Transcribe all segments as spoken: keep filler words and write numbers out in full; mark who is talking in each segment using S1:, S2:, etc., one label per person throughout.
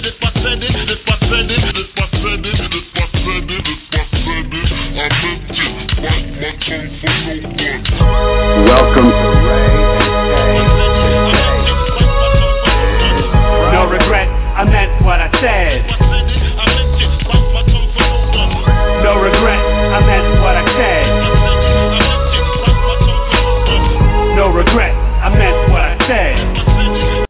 S1: If I said it, if I said it, if I said it, if I said it, if I said it, I meant it. Bite my tongue for no one.
S2: Welcome to Ray and Tay.
S3: No regret, I meant what I said. No regret, I meant what I said. No regret, I meant what I said.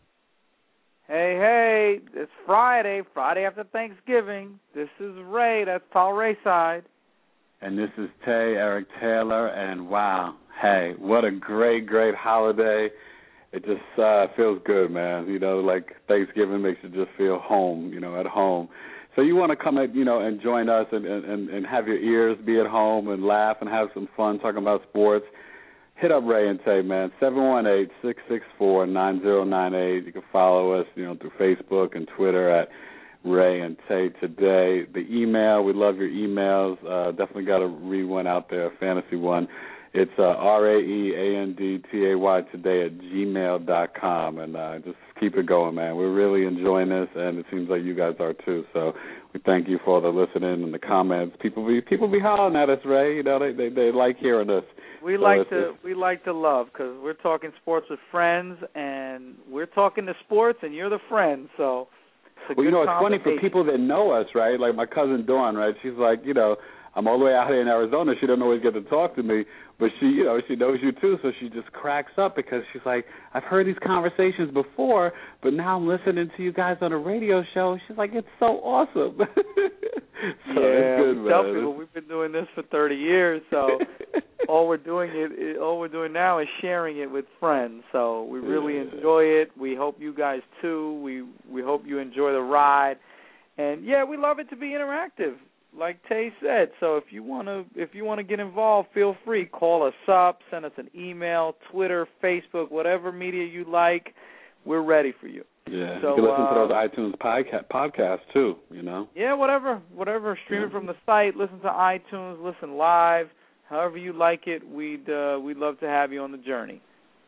S4: Hey, hey, it's Friday, Friday after Thanksgiving. This is Ray, that's Paul Rayside.
S2: And this is Tay, Eric Taylor, and wow, hey, what a great, great holiday. It just uh, feels good, man. You know, like Thanksgiving makes you just feel home, you know, at home. So you want to come, at, you know, and join us and, and, and have your ears be at home and laugh and have some fun talking about sports. Hit up Ray and Tay, man, seven one eight, six six four, nine zero nine eight. You can follow us, you know, through Facebook and Twitter at Ray and Tay Today. The email, we love your emails. Uh, definitely got to read one out there, a fantasy one. It's uh, R A E A N D T A Y today at gmail dot com. And uh, just keep it going, man. We're really enjoying this, and it seems like you guys are too. So we thank you for the listening and the comments. People be people be hollering at us, Ray. You know, they they, they like hearing us.
S4: We
S2: so
S4: like to we like to love because we're talking sports with friends, and we're talking to sports, and you're the friend. So, it's a
S2: well, you know, it's funny
S4: combination.
S2: for people that know us, right? Like my cousin Dawn, right? She's like, you know, I'm all the way out here in Arizona. She doesn't always get to talk to me, but she, you know, she knows you too. So she just cracks up because she's like, I've heard these conversations before, but now I'm listening to you guys on a radio show. She's like, it's so awesome. so
S4: yeah,
S2: it's good,
S4: we
S2: man.
S4: tell people we've been doing this for thirty years, so all we're doing it, it, all we're doing now is sharing it with friends. So we really
S2: yeah.
S4: enjoy it. We hope you guys too. We we hope you enjoy the ride, and yeah, we love it to be interactive, like Tay said. So if you wanna if you wanna get involved, feel free. Call us up, send us an email, Twitter, Facebook, whatever media you like. We're ready for you.
S2: Yeah,
S4: so,
S2: you can listen
S4: uh,
S2: to those iTunes podca- podcasts too. You know.
S4: Yeah, whatever, whatever. Stream
S2: yeah.
S4: it from the site. Listen to iTunes. Listen live. However you like it, we'd uh, we'd love to have you on the journey.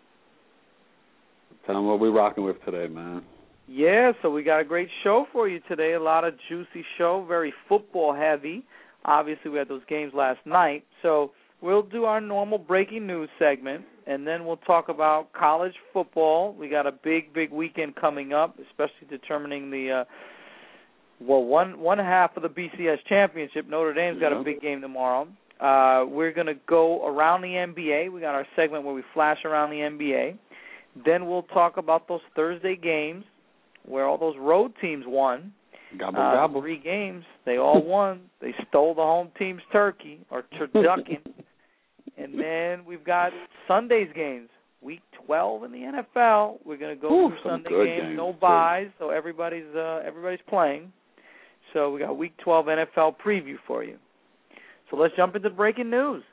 S2: Tell them what we're rocking with today, man.
S4: Yeah, so we got a great show for you today. A lot of juicy show, very football heavy. Obviously, we had those games last night. So we'll do our normal breaking news segment, and then we'll talk about college football. We got a big, big weekend coming up, especially determining the uh, well one one half of the B C S championship. Notre Dame's got
S2: yeah.
S4: a big game tomorrow. Uh, we're going to go around the N B A. We got our segment where we flash around the N B A. Then we'll talk about those Thursday games where all those road teams won.
S2: Gobble,
S4: uh,
S2: gobble.
S4: Three games, they all won. They stole the home team's turkey, or turducken. And then we've got Sunday's games, Week twelve in the N F L. We're going to go
S2: Ooh,
S4: through
S2: some
S4: Sunday
S2: good
S4: games,
S2: games,
S4: no
S2: too.
S4: buys, so everybody's uh, everybody's playing. So we got Week twelve N F L preview for you. So let's jump into breaking news.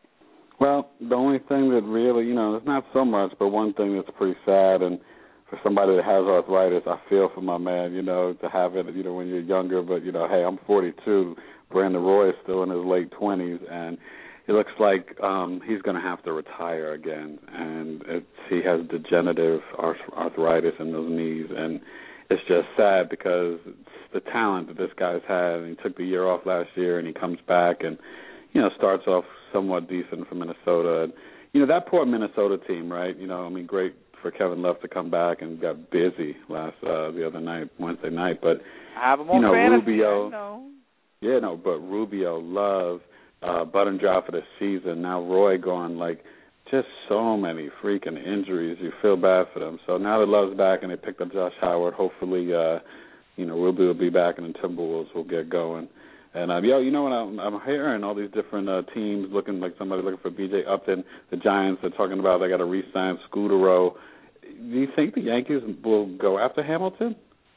S2: Well, the only thing that really, you know, it's not so much, but one thing that's pretty sad, and for somebody that has arthritis, I feel for my man, you know, to have it, you know, when you're younger. But, you know, hey, I'm forty-two. Brandon Roy is still in his late twenties, and it looks like um, he's going to have to retire again. And it's, he has degenerative arthritis in those knees, and it's just sad because it's the talent that this guy's had, and he took the year off last year, and he comes back and, you know, starts off somewhat decent for Minnesota. And, you know, that poor Minnesota team, right? You know, I mean, great for Kevin Love to come back and got busy last uh, the other night, Wednesday night. But,
S4: I have him on
S2: you know,
S4: fantasy,
S2: Rubio,
S4: I know.
S2: yeah, no, but Rubio, Love, uh, button drop for the season. Now Roy gone, like, just so many freaking injuries. You feel bad for them. So now that Love's back and they picked up Josh Howard, hopefully, uh, you know, Rubio will be back and the Timberwolves will get going. And, uh, yo, you know what, I'm, I'm hearing all these different uh, teams looking like somebody looking for B J Upton. The Giants are talking about they got to re-sign Scudero. Do you think the Yankees will go after Hamilton?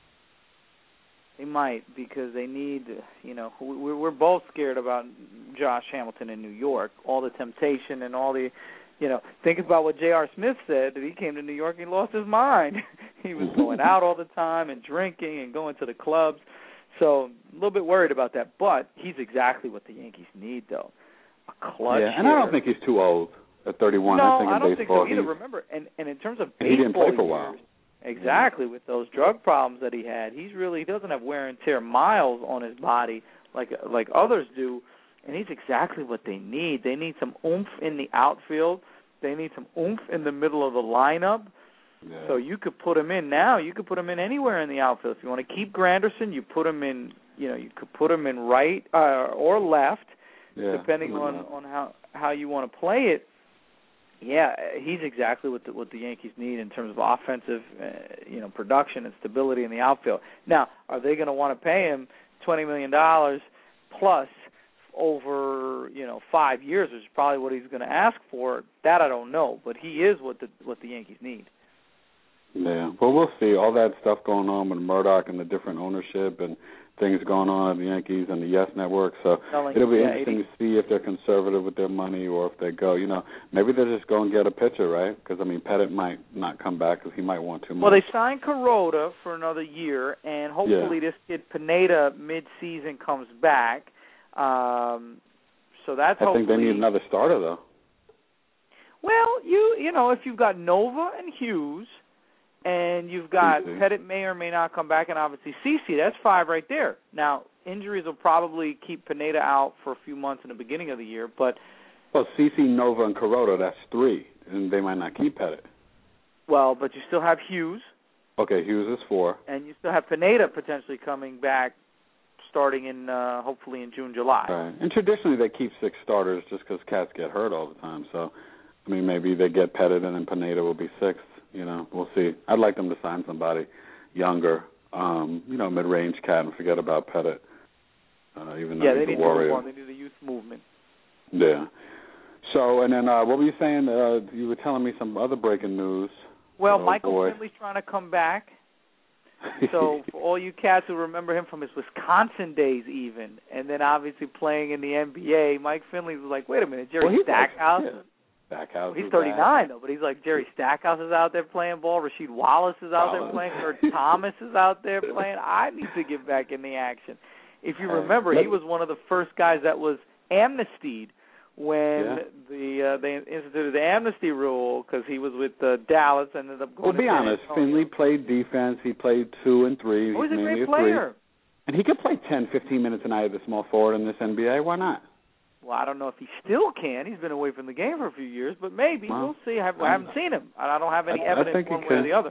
S4: They might, because they need, you know, we're, we're both scared about Josh Hamilton in New York, all the temptation and all the, you know, think about what J R. Smith said, that he came to New York and he lost his mind. He was going out all the time and drinking and going to the clubs. So a little bit worried about that. But he's exactly what the Yankees need, though. A clutch
S2: Yeah, and I don't think he's too old at thirty-one.
S4: No,
S2: I think in
S4: I don't
S2: baseball
S4: think so either.
S2: he's,
S4: Remember, and, and in terms of
S2: and he didn't
S4: baseball
S2: play for a while.
S4: years, exactly. With those drug problems that he had, he's really he doesn't have wear and tear miles on his body like like others do, and he's exactly what they need. They need some oomph in the outfield. They need some oomph in the middle of the lineup. Yeah. So you could put him in now. You could put him in anywhere in the outfield. If you want to keep Granderson, you put him in. You know, you could put him in right uh, or left, yeah, depending on, on how, how you want to play it. Yeah, he's exactly what the, what the Yankees need in terms of offensive, uh, you know, production and stability in the outfield. Now, are they going to want to pay him twenty million dollars plus over, you know, five years, which is probably what he's going to ask for? That I don't know, but he is what the what the Yankees need.
S2: Yeah, well, we'll see. All that stuff going on with Murdoch and the different ownership and things going on at the Yankees and the Yes Network. So Selling, it'll be yeah, interesting eighty to see if they're conservative with their money or if they go, you know, maybe they'll just go and get a pitcher, right? Because, I mean, Pettit might not come back because he might want too much.
S4: Well, they signed Kuroda for another year, and hopefully yeah. this kid Pineda mid-season comes back. Um, so that's
S2: I
S4: hopefully...
S2: think they need another starter, though.
S4: Well, you you know, if you've got Nova and Hughes... And you've got C C. Pettit may or may not come back, and obviously CeCe, that's five right there. Now, injuries will probably keep Pineda out for a few months in the beginning of the year, but...
S2: Well, CeCe, Nova, and Kuroda, that's three, and they might not keep Pettit.
S4: Well, but you still have Hughes.
S2: Okay, Hughes is four.
S4: And you still have Pineda potentially coming back starting in, uh, hopefully in June, July.
S2: Right. And traditionally they keep six starters just because cats get hurt all the time. So, I mean, maybe they get Pettit and then Pineda will be sixth. You know, we'll see. I'd like them to sign somebody younger, um, you know, mid-range cat and forget about Pettit, uh, even though
S4: yeah,
S2: he's
S4: they
S2: a
S4: need
S2: warrior.
S4: To move on. They need a youth movement.
S2: Yeah. So, and then uh, what were you saying? Uh, you were telling me some other breaking news.
S4: Well,
S2: oh,
S4: Michael
S2: boy.
S4: Finley's trying to come back. So for all you cats who remember him from his Wisconsin days even, and then obviously playing in the N B A, Mike Finley was like, wait a minute, Jerry
S2: well,
S4: Stackhouse?
S2: Like, yeah. Stackhouse.
S4: Well, he's thirty-nine, though, but he's like Jerry Stackhouse is out there playing ball. Rasheed Wallace is out
S2: Wallace.
S4: there playing. Kurt Thomas is out there playing. I need to get back in the action. If you remember, he was one of the first guys that was amnestied when
S2: yeah.
S4: the uh, they instituted the amnesty rule because he was with uh, Dallas and ended up going.
S2: Well, be honest, Finley played defense. He played two and three.
S4: Oh, he's, he's a great
S2: a
S4: player.
S2: Three. And he could play ten, fifteen minutes a night at the small forward in this N B A. Why not?
S4: Well, I don't know if he still can. He's been away from the game for a few years, but maybe.
S2: Well,
S4: we'll see. I, have, I haven't seen him. I don't have any
S2: I,
S4: evidence
S2: I
S4: one way
S2: could.
S4: or the other.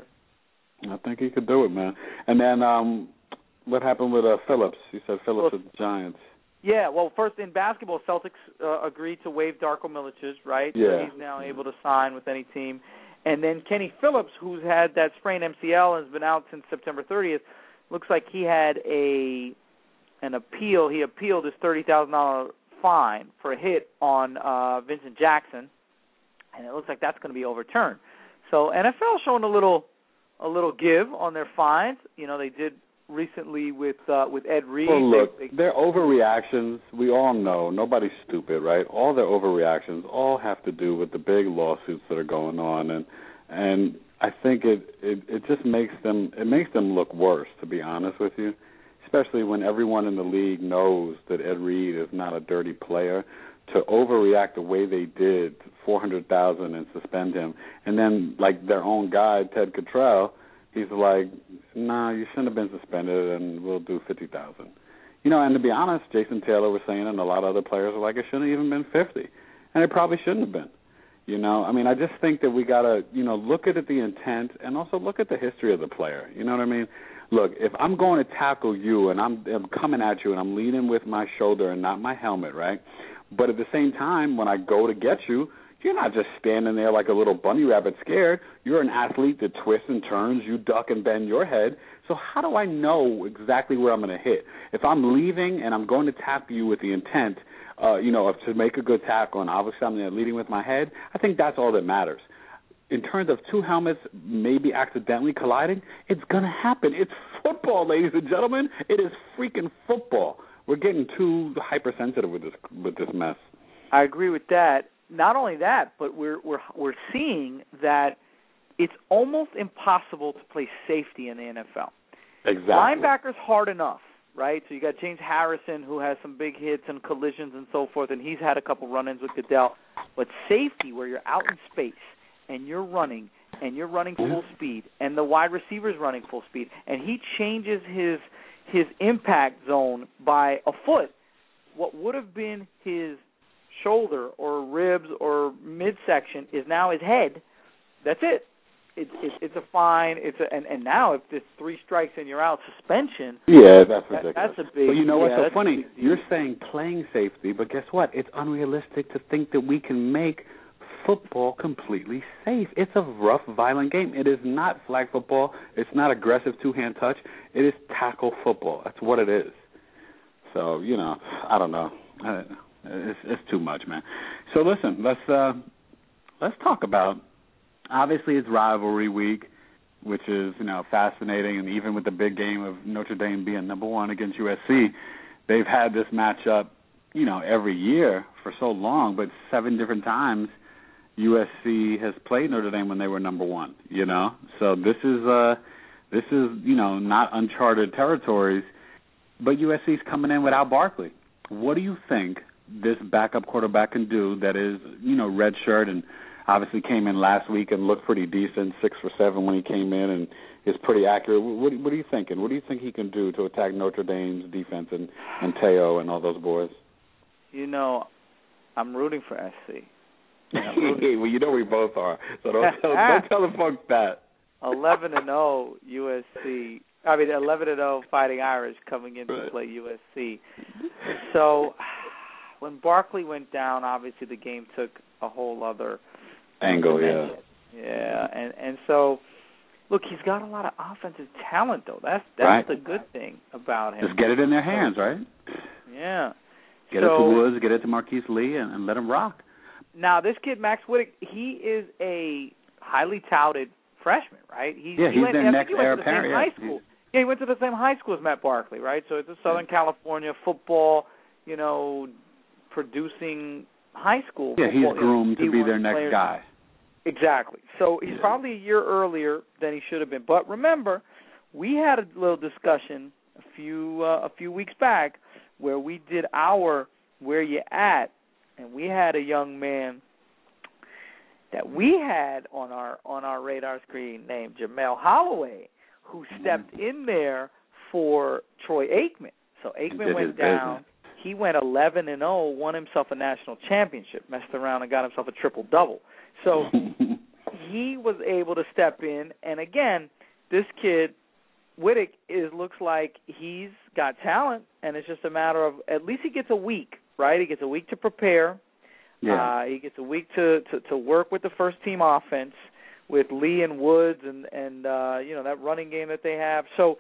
S2: I think he could do it, man. And then um, what happened with uh, Phillips? You said Phillips
S4: well,
S2: with the Giants.
S4: Yeah, well, first in basketball, Celtics uh, agreed to waive Darko Milicic, right?
S2: Yeah.
S4: So he's now able to sign with any team. And then Kenny Phillips, who's had that sprained M C L and has been out since September thirtieth, looks like he had a an appeal. He appealed his thirty thousand dollars fine for a hit on uh, Vincent Jackson, and it looks like that's going to be overturned. So N F L showing a little a little give on their fines. You know, they did recently with uh, with Ed Reed.
S2: Well, look,
S4: they, they,
S2: their overreactions, we all know. Nobody's stupid, right? All their overreactions all have to do with the big lawsuits that are going on, and and I think it, it, it just makes them it makes them look worse, to be honest with you. Especially when everyone in the league knows that Ed Reed is not a dirty player, to overreact the way they did, four hundred thousand dollars and suspend him. And then, like, their own guy, Ted Cottrell, he's like, nah, you shouldn't have been suspended, and we'll do fifty thousand dollars. You know, and to be honest, Jason Taylor was saying, and a lot of other players were like, it shouldn't have even been fifty. And it probably shouldn't have been. You know, I mean, I just think that we got to, you know, look at it, the intent, and also look at the history of the player. You know what I mean? Look, if I'm going to tackle you and I'm, I'm coming at you and I'm leading with my shoulder and not my helmet, right? But at the same time, when I go to get you, you're not just standing there like a little bunny rabbit scared. You're an athlete that twists and turns. You duck and bend your head. So how do I know exactly where I'm going to hit? If I'm leaving and I'm going to tap you with the intent, uh, you know, to make a good tackle, and obviously I'm leading with my head, I think that's all that matters. In terms of two helmets maybe accidentally colliding, it's going to happen. It's football, ladies and gentlemen. It is freaking football. We're getting too hypersensitive with this with this mess.
S4: I agree with that. Not only that, but we're we're we're seeing that it's almost impossible to play safety in the N F L.
S2: Exactly.
S4: Linebackers hard enough, right? So you got James Harrison, who has some big hits and collisions and so forth, and he's had a couple run-ins with Goodell. But safety, where you're out in space and you're running and you're running full speed, and the wide receiver's running full speed, and he changes his his impact zone by a foot, what would have been his shoulder or ribs or midsection is now his head. That's it. It's it's, it's a fine. It's a, and, and now if there's three strikes and you're out, suspension.
S2: Yeah, that's ridiculous.
S4: That, that's a big.
S2: But you know
S4: yeah,
S2: what's so funny? You're saying playing safety, but guess what? It's unrealistic to think that we can make football completely safe. It's a rough, violent game. It is not flag football. It's not aggressive two-hand touch. It is tackle football. That's what it is. So, you know, I don't know. It's, it's too much, man. So listen, let's uh, let's talk about. Obviously, it's rivalry week, which is, you know, fascinating, and even with the big game of Notre Dame being number one against U S C, they've had this matchup, you know, every year for so long, but seven different times U S C has played Notre Dame when they were number one, you know. So this is, uh, this is, you know, not uncharted territories, but U S C's coming in without Barkley. What do you think this backup quarterback can do that is, you know, red shirt and obviously came in last week and looked pretty decent, six for seven when he came in, and is pretty accurate. What, what are you thinking? What do you think he can do to attack Notre Dame's defense and, and Teo and all those boys?
S4: You know, I'm rooting for S C.
S2: Well, you know we both are, so don't tell, don't tell the folks that.
S4: eleven and oh U S C. I mean, eleven and oh Fighting Irish coming in to play U S C. So when Barkley went down, obviously the game took a whole other
S2: angle, yeah.
S4: Yeah, and and so, look, he's got a lot of offensive talent, though. That's that's
S2: right.
S4: the good thing about him.
S2: Just get it in their hands, right?
S4: Yeah.
S2: Get
S4: so,
S2: it to Woods, get it to Marquise Lee, and, and let him rock.
S4: Now, this kid, Max Wittek, he is a highly touted freshman, right? He's,
S2: yeah,
S4: he
S2: he's
S4: went,
S2: their
S4: I
S2: next
S4: think he went
S2: heir
S4: to the
S2: apparent.
S4: same
S2: Yeah.
S4: high school. Yeah, he went to the same high school as Matt Barkley, right? So it's a Southern yeah. California football, you know, producing high school.
S2: Yeah,
S4: football,
S2: he's groomed
S4: you know,
S2: to be their next
S4: players.
S2: guy.
S4: Exactly. So he's
S2: yeah.
S4: probably a year earlier than he should have been. But remember, we had a little discussion a few uh, a few weeks back where we did our Where You At, and we had a young man that we had on our on our radar screen named Jamel Holloway, who stepped mm-hmm. in there for Troy Aikman. So Aikman went down.
S2: Business.
S4: He went eleven and oh, won himself a national championship, messed around and got himself a triple-double. So he was able to step in, and again, this kid, Wittek, is looks like he's got talent, and it's just a matter of at least he gets a week, right? He gets a week to prepare.
S2: Yeah.
S4: Uh, he gets a week to, to, to work with the first-team offense with Lee and Woods and, and uh, you know, that running game that they have. So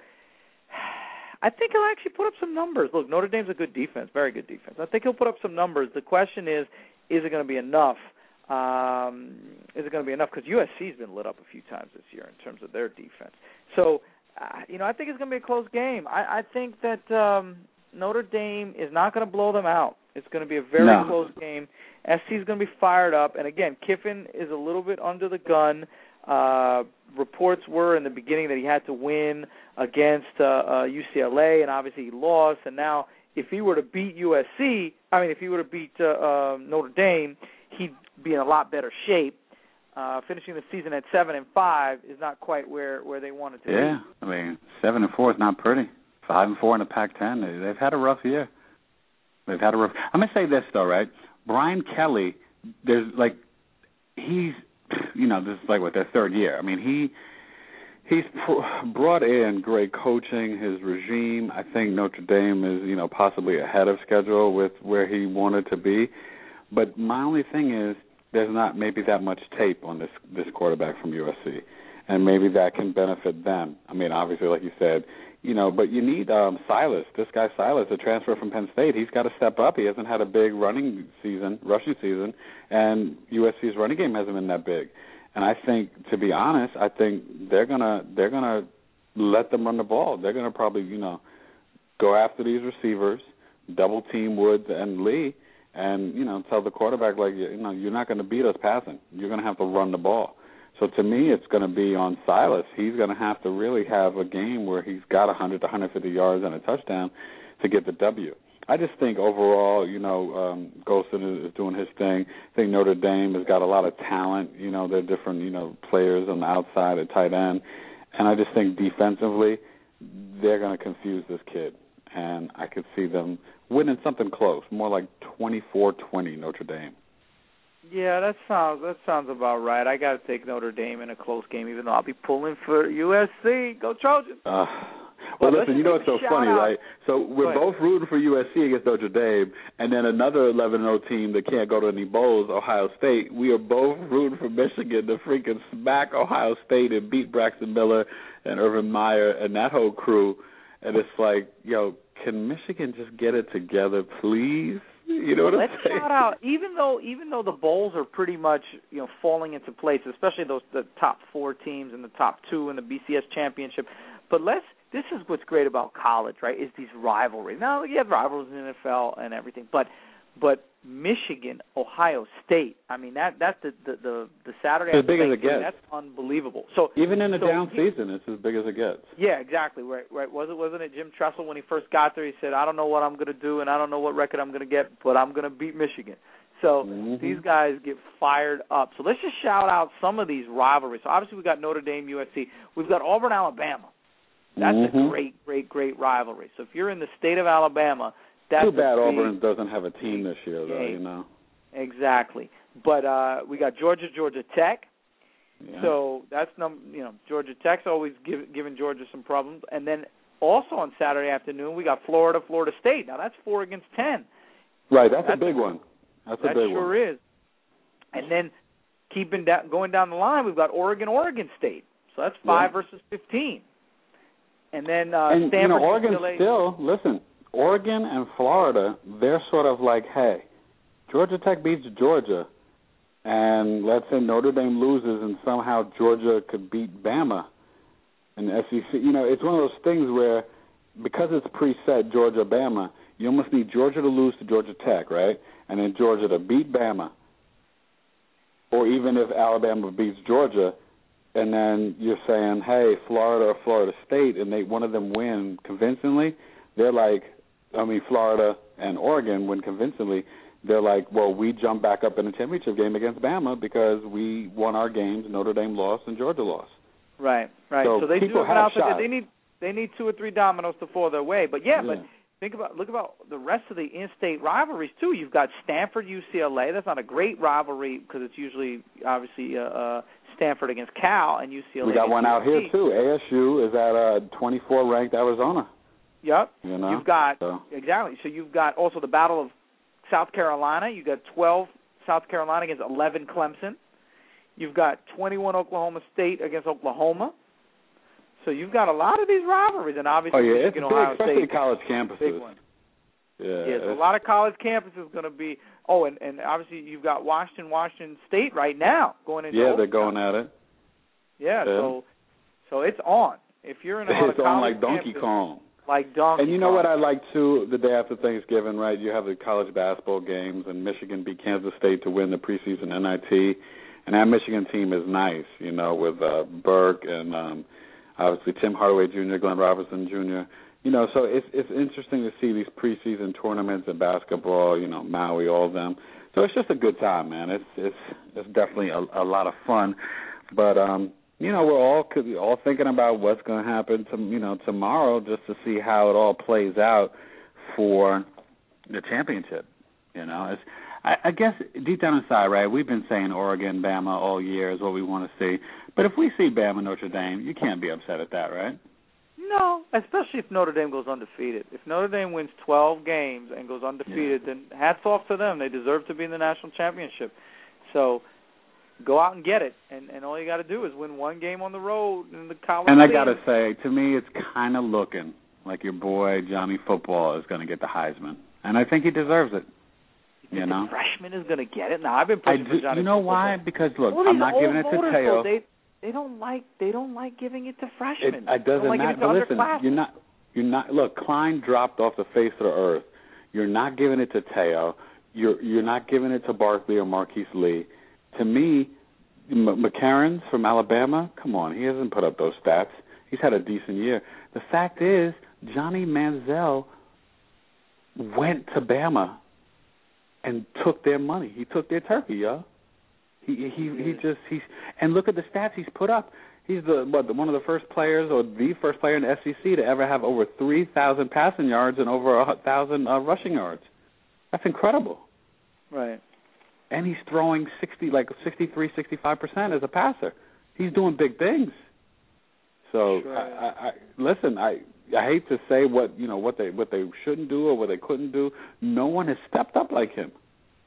S4: I think he'll actually put up some numbers. Look, Notre Dame's a good defense, very good defense. I think he'll put up some numbers. The question is, is it going to be enough? Um, is it going to be enough? Because U S C's been lit up a few times this year in terms of their defense. So, uh, you know, I think it's going to be a close game. I, I think that um, Notre Dame is not going to blow them out. It's going to be a very
S2: no.
S4: close game. S C is going to be fired up. And, again, Kiffin is a little bit under the gun. Uh, reports were in the beginning that he had to win against uh, uh, U C L A, and obviously he lost. And now if he were to beat U S C, I mean, if he were to beat uh, uh, Notre Dame, he'd be in a lot better shape. Uh, finishing the season at seven and five is not quite where, where they wanted to
S2: yeah,
S4: be.
S2: Yeah, I mean, seven and four is not pretty. Five and four in the Pac ten. They've had a rough year. They've had a rough. I'm gonna say this though, right? Brian Kelly, there's like, he's, you know, this is like what their third year. I mean, he he's pr- brought in great coaching. His regime, I think Notre Dame is, you know, possibly ahead of schedule with where he wanted to be. But my only thing is, there's not maybe that much tape on this this quarterback from U S C, and maybe that can benefit them. I mean, obviously, like you said, you know, but you need um, Silas. This guy Silas, a transfer from Penn State, he's got to step up. He hasn't had a big running season, rushing season, and U S C's running game hasn't been that big. And I think, to be honest, I think they're gonna they're gonna let them run the ball. They're gonna probably, you know, go after these receivers, double team Woods and Lee. And, you know, tell the quarterback, like, you know, you're not going to beat us passing. You're going to have to run the ball. So to me, it's going to be on Silas. He's going to have to really have a game where he's got one hundred to one hundred fifty yards and a touchdown to get the W. I just think overall, you know, um, Golston is, is doing his thing. I think Notre Dame has got a lot of talent. You know, they're different, you know, players on the outside at tight end. And I just think defensively, they're going to confuse this kid. And I could see them winning something close, more like twenty-four twenty Notre Dame.
S4: Yeah, that sounds that sounds about right. I got to take Notre Dame in a close game, even though I'll be pulling for U S C. Go Trojans!
S2: Uh, well, well, listen, you know what's so funny,
S4: out.
S2: right? So we're both rooting for U S C against Notre Dame, and then another eleven and oh team that can't go to any bowls, Ohio State. We are both rooting for Michigan to freaking smack Ohio State and beat Braxton Miller and Urban Meyer and that whole crew. And it's like, yo, can Michigan just get it together, please? You know what
S4: Let's
S2: I'm saying?
S4: shout out, even though even though the bowls are pretty much, you know, falling into place, especially those the top four teams and the top two in the B C S championship. But let's this is what's great about college, right? Is these rivalries. Now you have rivalries in the N F L and everything, but but Michigan, Ohio State. I mean that that's the the the, the Saturday
S2: it's as big as it
S4: game,
S2: gets.
S4: That's unbelievable. So
S2: even in a
S4: so
S2: down
S4: he,
S2: season, it's as big as it gets.
S4: Yeah, exactly. Right, right. Was it wasn't it Jim Tressel when he first got there? He said, "I don't know what I'm going to do, and I don't know what record I'm going to get, but I'm going to beat Michigan." So
S2: mm-hmm.
S4: these guys get fired up. So let's just shout out some of these rivalries. So obviously we've got Notre Dame, U S C. We've got Auburn, Alabama. That's
S2: mm-hmm.
S4: a great, great, great rivalry. So if you're in the state of Alabama, that's
S2: too bad
S4: a
S2: Auburn doesn't have a team this year, though.
S4: game.
S2: You know.
S4: Exactly. But uh, we got Georgia, Georgia Tech.
S2: Yeah.
S4: So that's num you know Georgia Tech's always give, giving Georgia some problems. And then also on Saturday afternoon we got Florida, Florida State. Now that's four against ten.
S2: Right. That's,
S4: that's
S2: a big one. That's a
S4: that
S2: big
S4: sure
S2: one.
S4: is. And then keeping down, going down the line, we've got Oregon, Oregon State. So that's five
S2: yeah.
S4: versus fifteen. And then uh,
S2: and,
S4: Stanford,
S2: you know, Oregon
S4: U C L A.
S2: still, listen, Oregon and Florida, they're sort of like, hey, Georgia Tech beats Georgia, and let's say Notre Dame loses and somehow Georgia could beat Bama in the S E C. You know, it's one of those things where because it's preset Georgia, Bama, you almost need Georgia to lose to Georgia Tech, right? And then Georgia to beat Bama. Or even if Alabama beats Georgia, and then you're saying, hey, Florida or Florida State, and they one of them win convincingly, they're like, I mean, Florida and Oregon win convincingly, they're like, well, we jump back up in the championship game against Bama because we won our games, Notre Dame lost, and Georgia lost.
S4: Right, right.
S2: So,
S4: so they do
S2: people
S4: have an
S2: have
S4: outfit.
S2: shots.
S4: They need they need two or three dominoes to fall their way. But yeah,
S2: Yeah.
S4: but think about look about the rest of the in-state rivalries too. You've got Stanford, U C L A. That's not a great rivalry because it's usually obviously uh, uh, Stanford against Cal and U C L A.
S2: We got one out here too. A S U is at uh, twenty-four ranked Arizona.
S4: Yep.
S2: You know,
S4: you've got
S2: so.
S4: exactly. So you've got also the Battle of South Carolina. You've got twelve South Carolina against eleven Clemson. You've got twenty-one Oklahoma State against Oklahoma. So you've got a lot of these rivalries, and obviously
S2: oh yeah,
S4: Michigan,
S2: it's big,
S4: Ohio
S2: especially
S4: State,
S2: college campuses.
S4: big one.
S2: Yeah,
S4: yeah, so a lot of college campuses going to be. Oh, and, and obviously you've got Washington, Washington State right now going into.
S2: Yeah,
S4: overtime.
S2: they're going at it.
S4: Yeah,
S2: yeah,
S4: so so it's on. If you're in a
S2: it's on like Donkey
S4: campus,
S2: Kong.
S4: Like Donkey
S2: And you know
S4: Kong.
S2: what I like too? The day after Thanksgiving, right? You have the college basketball games, and Michigan beat Kansas State to win the preseason N I T. And that Michigan team is nice, you know, with uh, Burke and um, obviously Tim Hardaway Junior, Glenn Robinson Junior You know, so it's it's interesting to see these preseason tournaments in basketball. You know, Maui, all of them. So it's just a good time, man. It's it's it's definitely a, a lot of fun. But um, you know, we're all all thinking about what's going to happen to you know tomorrow, just to see how it all plays out for the championship. You know, it's. I guess deep down inside, right, we've been saying Oregon, Bama all year is what we want to see. But if we see Bama, Notre Dame, you can't be upset at that, right?
S4: No, especially if Notre Dame goes undefeated. If Notre Dame wins twelve games and goes undefeated, yeah. then hats off to them. They deserve to be in the national championship. So go out and get it. And, and all you got to do is win one game on the road in the college
S2: And I
S4: league.
S2: got to say, to me, it's kind of looking like your boy Johnny Football is going to get the Heisman. And I think he deserves it.
S4: You,
S2: you know,
S4: the freshman is going to get it. Now I've been pushing
S2: I
S4: for
S2: do,
S4: Johnny.
S2: You know
S4: Football.
S2: why? Because look,
S4: All
S2: I'm not giving it to
S4: voters,
S2: Teo.
S4: Though, they they don't like they don't like giving it to freshmen.
S2: It, it doesn't
S4: like
S2: matter. But listen, you're not you're not. Look, Klein dropped off the face of the earth. You're not giving it to Teo. You're you're not giving it to Barkley or Marquise Lee. To me, M- McCarron from Alabama. Come on, he hasn't put up those stats. He's had a decent year. The fact is, Johnny Manziel went to Bama and took their money. He took their turkey, yo. He he he, he just he's and look at the stats he's put up. He's the what one of the first players or the first player in the S E C to ever have over three thousand passing yards and over a thousand uh, rushing yards. That's incredible.
S4: Right.
S2: And he's throwing sixty like sixty-three, sixty-five percent as a passer. He's doing big things. So
S4: sure.
S2: I, I, I listen. I I hate to say what you know what they what they shouldn't do or what they couldn't do. No one has stepped up like him.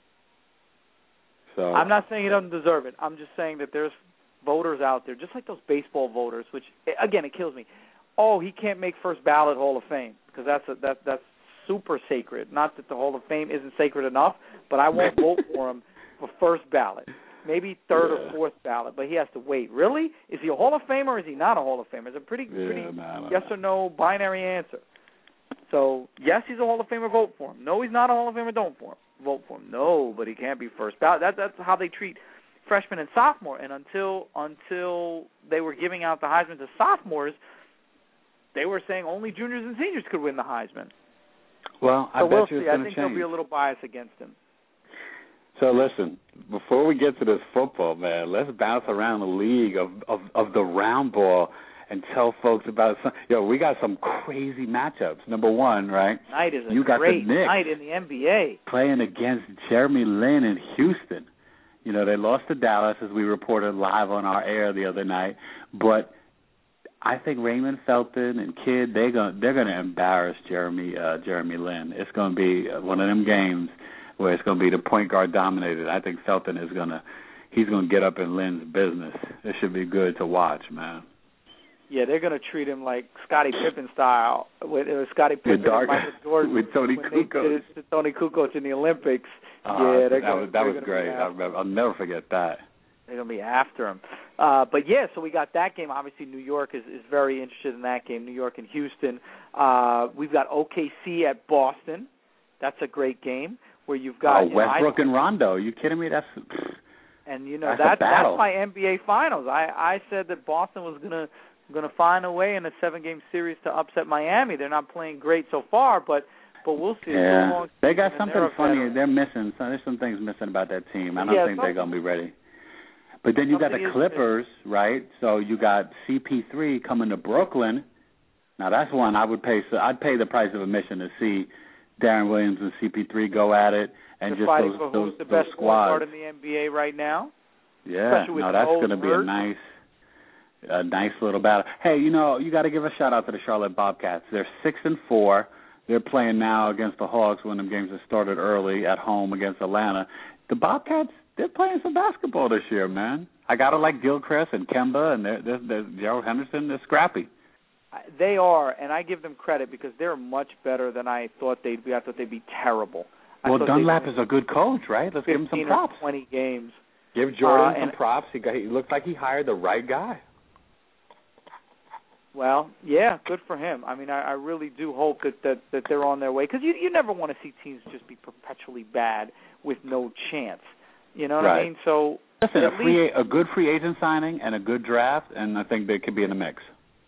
S2: So
S4: I'm not saying he doesn't deserve it. I'm just saying that there's voters out there, just like those baseball voters, which again it kills me. Oh, he can't make first ballot Hall of Fame because that's a, that that's super sacred. Not that the Hall of Fame isn't sacred enough, but I won't vote for him for first ballot. Maybe third
S2: yeah.
S4: or fourth ballot, but he has to wait. Really? Is he a Hall of Famer or is he not a Hall of Famer? It's a pretty,
S2: yeah,
S4: pretty
S2: nah,
S4: yes
S2: nah.
S4: or no binary answer. So, yes, he's a Hall of Famer, vote for him. No, he's not a Hall of Famer, don't for him. Vote for him. No, but he can't be first ballot. That, that's how they treat freshmen and sophomore. And until until they were giving out the Heisman to sophomores, they were saying only juniors and seniors could win the Heisman.
S2: Well, I
S4: so
S2: bet
S4: we'll
S2: you
S4: see.
S2: it's
S4: I
S2: going to
S4: think
S2: change.
S4: there'll be a little bias against him.
S2: So listen, before we get to this football, man, let's bounce around the league of, of, of the round ball and tell folks about some. Yo, we got some crazy matchups. Number one, right?
S4: Tonight is a
S2: you got
S4: great
S2: the Knicks
S4: night in the N B A.
S2: playing against Jeremy Lin in Houston. You know, they lost to Dallas, as we reported live on our air the other night. But I think Raymond Felton and Kidd, they're going they're going to embarrass Jeremy uh, Jeremy Lin. It's going to be one of them games where it's going to be the point guard dominated. I think Felton is going to he's going to get up in Lin's business. It should be good to watch, man.
S4: Yeah, they're going to treat him like Scottie Pippen style with uh, Scottie Pippen
S2: dark,
S4: and Michael Jordan
S2: with Tony
S4: when
S2: Kukoc.
S4: they did it to Tony Kukoc in the Olympics.
S2: Uh,
S4: yeah,
S2: that
S4: gonna,
S2: was that was
S4: gonna
S2: great. I remember, I'll never forget that.
S4: They're going to be after him. Uh, but, yeah, so we got that game. Obviously, New York is, is very interested in that game, New York and Houston. Uh, we've got O K C at Boston. That's a great game where you've got
S2: Oh,
S4: you know,
S2: Westbrook
S4: I,
S2: and Rondo. You kidding me? That's
S4: and you know
S2: that's
S4: that
S2: a battle.
S4: that's my N B A Finals. I, I said that Boston was going to going to find a way in a seven-game series to upset Miami. They're not playing great so far, but but we'll see.
S2: Yeah, they got something
S4: they're
S2: funny. They're missing. So there's some things missing about that team. I don't
S4: yeah,
S2: think they're going to be ready. But then you got the Clippers, right? So you got C P three coming to Brooklyn. Now that's one I would pay. So I'd pay the price of admission to see Darren Williams and C P three go at it, and
S4: They're
S2: just
S4: fighting
S2: those
S4: for
S2: those,
S4: who's the
S2: those
S4: best
S2: squads.
S4: guard in the N B A right now.
S2: Yeah,
S4: Especially with
S2: no, that's going to be a
S4: hurt.
S2: nice, a nice little battle. Hey, you know, you got to give a shout out to the Charlotte Bobcats. They're six and four. They're playing now against the Hawks. One of them games that started early at home against Atlanta. The Bobcats, they're playing some basketball this year, man. I got to like Gilchrist and Kemba and they're, they're, they're Gerald Henderson. They're scrappy.
S4: They are, and I give them credit because they're much better than I thought they'd be. I thought they'd be terrible. I
S2: Well, Dunlap
S4: is
S2: is a good coach, right? Let's give him some props.
S4: Or twenty games.
S2: Give Jordan
S4: uh,
S2: some props. He, got, he looks like he hired the right guy.
S4: Well, yeah, good for him. I mean, I, I really do hope that, that, that they're on their way because you you never want to see teams just be perpetually bad with no chance. You know what
S2: right.
S4: I mean? So
S2: listen,
S4: a
S2: free
S4: least,
S2: a good free agent signing and a good draft, and I think they could be in the mix.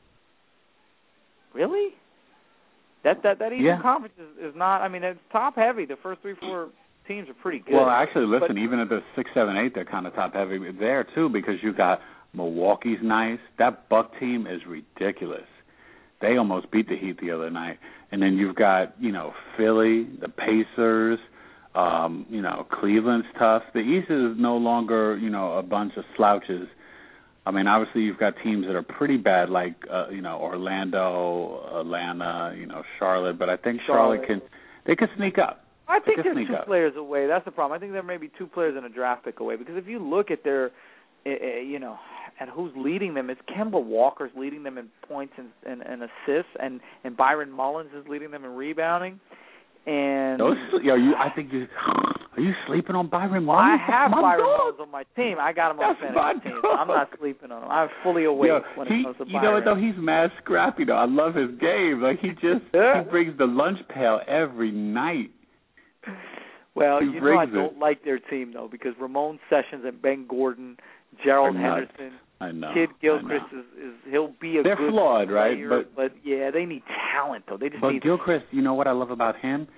S4: Really? That that that Eastern
S2: yeah.
S4: Conference is, is not. I mean, it's top heavy. The first three, four teams are pretty good.
S2: Well, actually, listen.
S4: But,
S2: even at the six, seven, eight, they're kind of top heavy there too because you got Milwaukee's nice. That Buck team is ridiculous. They almost beat the Heat the other night, and then you've got you know Philly, the Pacers. Um, you know Cleveland's tough. The East is no longer you know a bunch of slouches. I mean, obviously you've got teams that are pretty bad, like uh, you know Orlando, Atlanta, you know Charlotte. But I think Charlotte, Charlotte can they can sneak up.
S4: I think
S2: they
S4: they're two
S2: up.
S4: players away. That's the problem. I think they're maybe two players in a draft pick away. Because if you look at their, uh, you know, at who's leading them, it's Kemba Walker's leading them in points and, and, and assists, and, and Byron Mullins is leading them in rebounding. And
S2: Those, yo, you, I think you are you sleeping on Byron Mullins?
S4: I have
S2: my
S4: Byron
S2: dog.
S4: Mullins on my team. I got him on
S2: That's
S4: fantasy team. So I'm not sleeping on him. I'm fully awake
S2: yo,
S4: when
S2: he,
S4: it comes to Byron.
S2: You know what though? He's mad scrappy though. I love his game. Like he just
S4: yeah.
S2: he brings the lunch pail every night.
S4: Well,
S2: he
S4: you know I
S2: it.
S4: don't like their team though because Ramon Sessions and Ben Gordon, Gerald Henderson.
S2: I know.
S4: Kid Gilchrist
S2: I know.
S4: is, is he'll be a
S2: They're
S4: good
S2: flawed,
S4: player,
S2: right? But
S4: but yeah, they need talent though. They just
S2: but
S4: need.
S2: Gilchrist, you know what I love about him?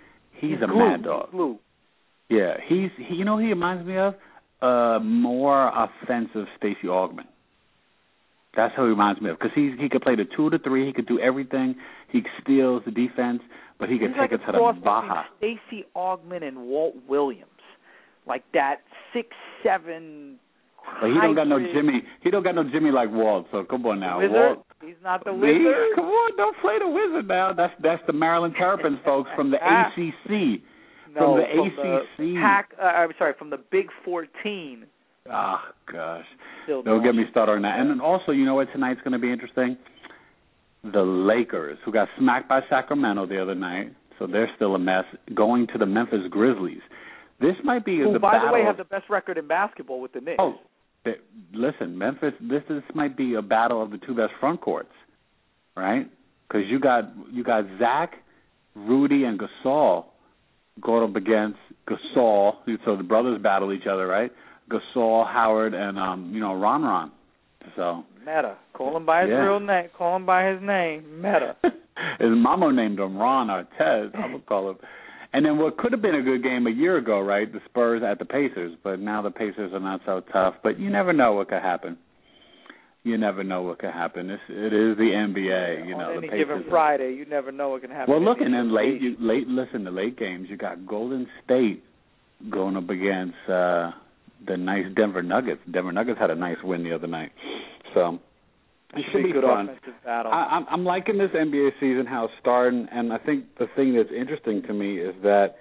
S2: he's,
S4: he's
S2: a
S4: glue.
S2: mad dog.
S4: He's glue.
S2: Yeah, he's he, you know who he reminds me of? Uh, more offensive Stacey Augmon. That's who he reminds me of because he he could play the two to three. He could do everything. He steals the defense, but he could
S4: he's
S2: take
S4: like
S2: it to
S4: the
S2: Baja.
S4: Stacey Augmon and Walt Williams, like that six seven.
S2: But he don't got no Jimmy. He don't got no Jimmy like Walt. So come on now,
S4: Wizard?
S2: Walt.
S4: He's not the
S2: He,
S4: Wizard.
S2: come on, don't play the Wizard now. That's that's the Maryland Terrapins, folks, from the A C C.
S4: No,
S2: from the
S4: from
S2: A C C.
S4: The pack, uh, I'm sorry, from the Big fourteen.
S2: Oh, gosh.
S4: Still
S2: Don't get me started on that. And then also, you know what tonight's going to be interesting? The Lakers, who got smacked by Sacramento the other night, so they're still a mess, going to the Memphis Grizzlies. This might be
S4: Who,
S2: the
S4: by
S2: battle.
S4: the way, have the best record in basketball with the Knicks.
S2: Oh, they, listen, Memphis, this this might be a battle of the two best front courts, right? Because you got, you got Zach, Rudy, and Gasol going up against Gasol, so the brothers battle each other, right? Gasol, Howard, and um, you know, Ron Ron. So
S4: Meta. Call him by his
S2: yeah.
S4: real name. Call him by his name. Meta.
S2: His mama named him Ron Artez. I'm gonna call him. And then what could have been a good game a year ago, right? The Spurs at the Pacers, but now the Pacers are not so tough. But you never know what could happen. You never know what could happen. It's, it is the N B A, you know.
S4: On
S2: the
S4: any
S2: Pacers
S4: given
S2: are,
S4: Friday, you never know what can happen.
S2: Well, look,
S4: in
S2: and then late,
S4: you,
S2: you, late. Listen, the late games. You got Golden State going up against uh, the nice Denver Nuggets. Denver Nuggets had a nice win the other night, so it should
S4: be
S2: be
S4: good
S2: fun.
S4: offensive battle.
S2: I, I'm, I'm liking this N B A season, how it's starting, and I think the thing that's interesting to me is that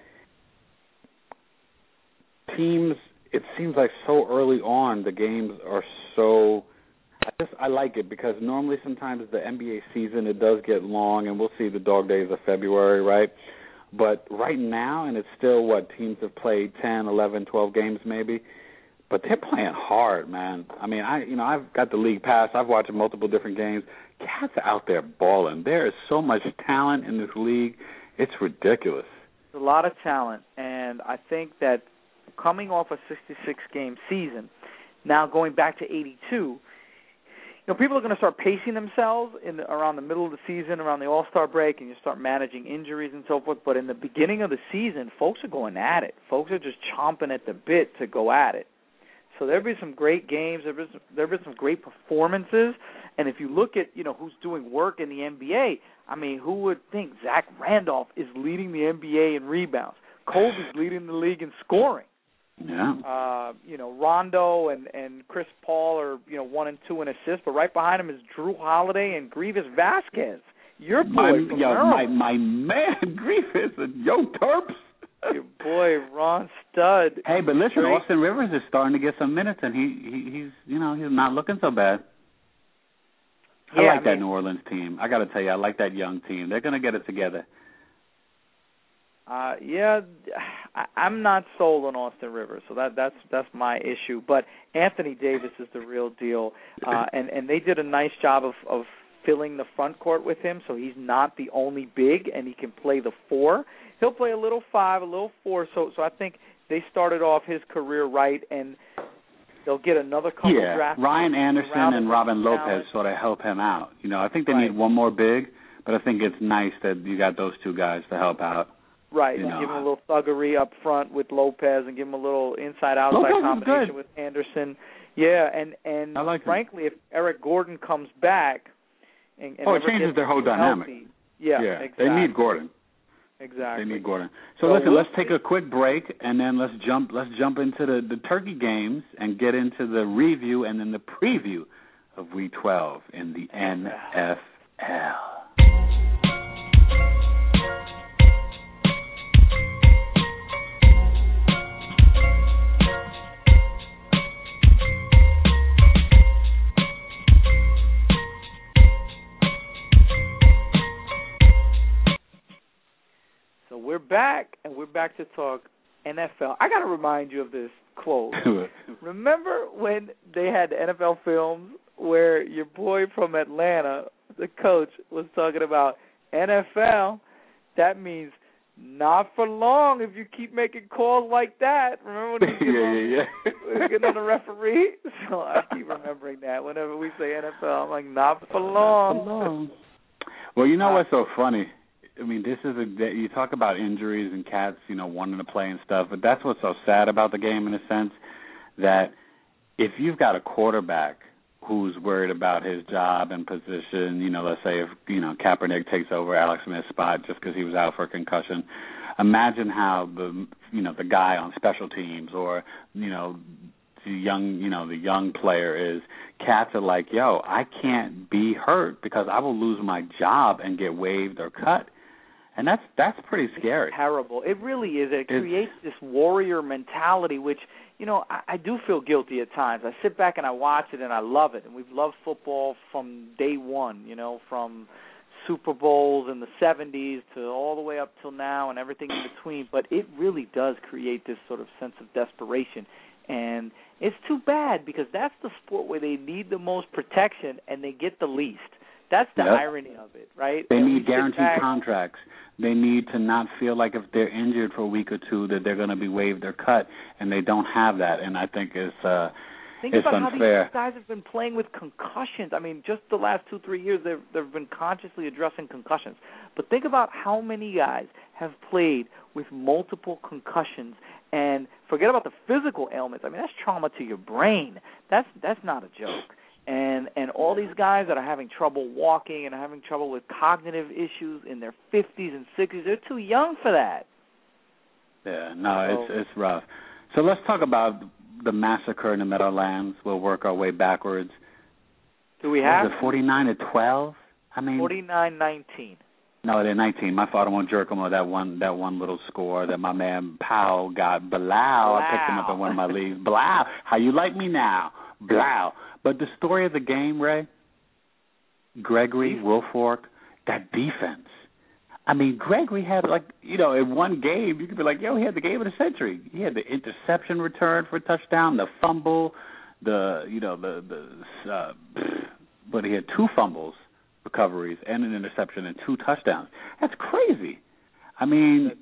S2: teams. It seems like so early on the games are so. I just I like it because normally sometimes the N B A season it does get long, and we'll see the dog days of February, right? But right now, and it's still what teams have played ten, eleven, twelve games maybe, but they're playing hard, man. I mean, I you know I've got the league pass. I've watched multiple different games. Cats are out there balling. There is so much talent in this league. It's ridiculous.
S4: There's a lot of talent, and I think that coming off a sixty-six game season, now going back to eighty-two. You know, people are going to start pacing themselves in the, around the middle of the season, around the All-Star break, and you start managing injuries and so forth. But in the beginning of the season, folks are going at it. Folks are just chomping at the bit to go at it. So there'll be some great games. There'll be some, there'll be some great performances. And if you look at, you know, who's doing work in the N B A, I mean, who would think Zach Randolph is leading the N B A in rebounds? Kobe's leading the league in scoring.
S2: Yeah.
S4: Uh, you know, Rondo and, and Chris Paul are, you know, one and two in assists, but right behind him is Drew Holiday and Grievous Vasquez. Your boy
S2: my,
S4: from
S2: yo,
S4: Maryland.
S2: my, my man, Grievous and Yo Terps.
S4: Your boy, Ron Stud.
S2: Hey, but listen,
S4: Great.
S2: Austin Rivers is starting to get some minutes, and he, he he's, you know, he's not looking so bad. I
S4: Yeah,
S2: like
S4: I
S2: that
S4: mean,
S2: New Orleans team. I got to tell you, I like that young team. They're going to get it together.
S4: Uh, yeah, I, I'm not sold on Austin Rivers, so that that's that's my issue. But Anthony Davis is the real deal, uh, and and they did a nice job of of filling the front court with him, so he's not the only big, and he can play the four. He'll play a little five, a little four. So so I think they started off his career right, and they'll get another couple
S2: yeah,
S4: draft
S2: Ryan Anderson and Robin Lopez
S4: talent.
S2: sort of help him out. You know, I think they
S4: Right.
S2: need one more big, but I think it's nice that you got those two guys to help out.
S4: Right,
S2: you
S4: and
S2: know.
S4: give him a little thuggery up front with Lopez, and give him a little inside-outside
S2: Lopez is
S4: combination
S2: good.
S4: with Anderson. Yeah, and and
S2: I like him.
S4: frankly, if Eric Gordon comes back, and, and
S2: Oh, it
S4: ever
S2: changes
S4: gets
S2: their whole
S4: healthy,
S2: dynamic.
S4: Yeah,
S2: yeah,
S4: exactly.
S2: they need Gordon.
S4: Exactly.
S2: They need Gordon. So,
S4: So
S2: listen,
S4: we'll
S2: let's take a quick break, and then let's jump. Let's jump into the, the turkey games and get into the review and then the preview of Week twelve in the N F L.
S4: So we're back, and we're back to talk N F L. I got to remind you of this quote. Remember when they had the N F L films where your boy from Atlanta, the coach, was talking about N F L? That means not for long if you keep making calls like that. Remember when he was
S2: yeah,
S4: on,
S2: yeah, yeah.
S4: getting on the referee? So I keep remembering that. Whenever we say N F L, I'm like, not for long.
S2: Not for long. Well, you know what's so funny? I mean, this is a you talk about injuries and cats, you know, wanting to play and stuff, but that's what's so sad about the game in a sense that if you've got a quarterback who's worried about his job and position, you know, let's say if, you know, Kaepernick takes over Alex Smith's spot just because he was out for a concussion, imagine how the, you know, the guy on special teams or, you know, the young, you know, the young player is, cats are like, yo, I can't be hurt because I will lose my job and get waived or cut. And that's that's pretty scary.
S4: It's terrible. It really is. It it's, creates this warrior mentality, which, you know, I, I do feel guilty at times. I sit back and I watch it and I love it. And we've loved football from day one, you know, from Super Bowls in the seventies to all the way up till now and everything in between. But it really does create this sort of sense of desperation. And it's too bad because that's the sport where they need the most protection and they get the least. That's the
S2: yep.
S4: irony of it, right?
S2: They
S4: and
S2: need guaranteed contracts. They need to not feel like if they're injured for a week or two that they're going to be waived or cut, and they don't have that. And I think it's uh,
S4: think
S2: it's
S4: about
S2: unfair.
S4: how these guys have been playing with concussions. I mean, just the last two, three years, they've, they've been consciously addressing concussions. But think about how many guys have played with multiple concussions. And forget about the physical ailments. I mean, that's trauma to your brain. That's that's not a joke. And and all these guys that are having trouble walking and having trouble with cognitive issues in their fifties and sixties, they're too young for that.
S2: Yeah, no,
S4: so,
S2: it's it's rough. So let's talk about the massacre in the Meadowlands. We'll work our way backwards.
S4: Do we have?
S2: Was it forty-nine to twelve? I mean,
S4: forty-nine nineteen.
S2: No, they're nineteen. My father won't jerk him on that one that one little score that my man Powell got. Blau. I picked him up in one of my leagues. Blau. How you like me now? Blau. But the story of the game, Ray, Gregory, Wilfork, that defense. I mean, Gregory had, like, you know, in one game, you could be like, yo, he had the game of the century. He had the interception return for a touchdown, the fumble, the, you know, the, the uh, but he had two fumbles, recoveries, and an interception and two touchdowns. That's crazy. I mean,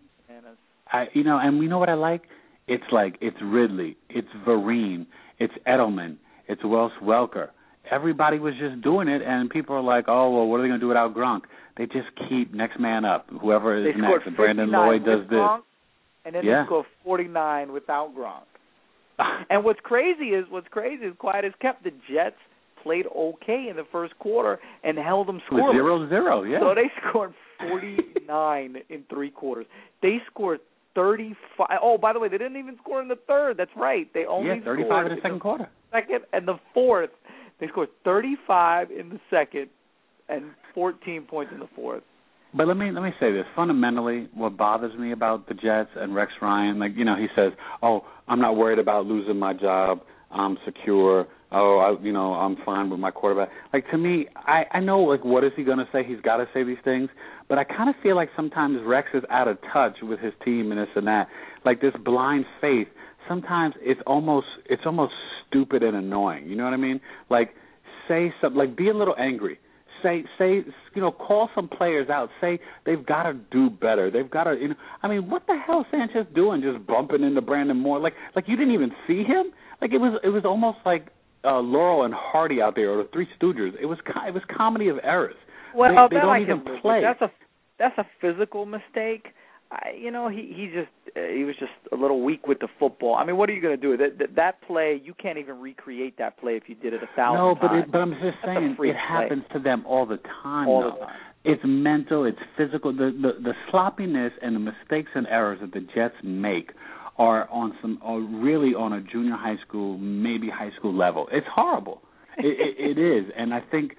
S2: I, you know, and we know what I like? It's like, it's Ridley, it's Vereen, it's Edelman, it's Wes Welker. Everybody was just doing it, and people are like, oh, well, what are they going to do without Gronk? They just keep next man up, whoever is
S4: they
S2: next. And Brandon Lloyd does this.
S4: Gronk, and then
S2: yeah.
S4: they score forty-nine without Gronk. And what's crazy is, what's crazy is, quiet as kept, the Jets played okay in the first quarter and held them scoreless.
S2: zero zero, yeah.
S4: So they scored forty-nine in three quarters. They scored thirty-five. Oh, by the way, they didn't even score in the third. That's right. They only
S2: yeah, thirty-five
S4: scored
S2: in the second quarter.
S4: Second and the fourth. They scored thirty-five in the second and fourteen points in the fourth.
S2: But let me let me say this. Fundamentally, what bothers me about the Jets and Rex Ryan, like, you know, he says, oh, I'm not worried about losing my job. I'm secure. Oh, I, you know, I'm fine with my quarterback. Like, to me, I, I know, like, what is he going to say? He's got to say these things. But I kind of feel like sometimes Rex is out of touch with his team and this and that. Like, this blind faith, sometimes it's almost it's almost stupid and annoying. You know what I mean? Like, say something, like, be a little angry. Say, say, you know, call some players out. Say they've got to do better. They've got to, you know, I mean, what the hell is Sanchez doing just bumping into Brandon Moore? Like, like you didn't even see him? Like, it was it was almost like uh, Laurel and Hardy out there, or the Three Stooges. It was it was comedy of errors.
S4: Well,
S2: they, they don't even play.
S4: That's a that's a physical mistake. I, you know, he he just uh, he was just a little weak with the football. I mean, what are you going to do? That, that that play, you can't even recreate that play if you did it a thousand
S2: no, but
S4: times.
S2: No, but I'm just
S4: That's
S2: saying it happens
S4: play.
S2: to them all the time.
S4: All
S2: though.
S4: the time.
S2: It's mental. It's physical. The, the the sloppiness and the mistakes and errors that the Jets make are on some are really on a junior high school, maybe high school level. It's horrible. it, it, it is, and I think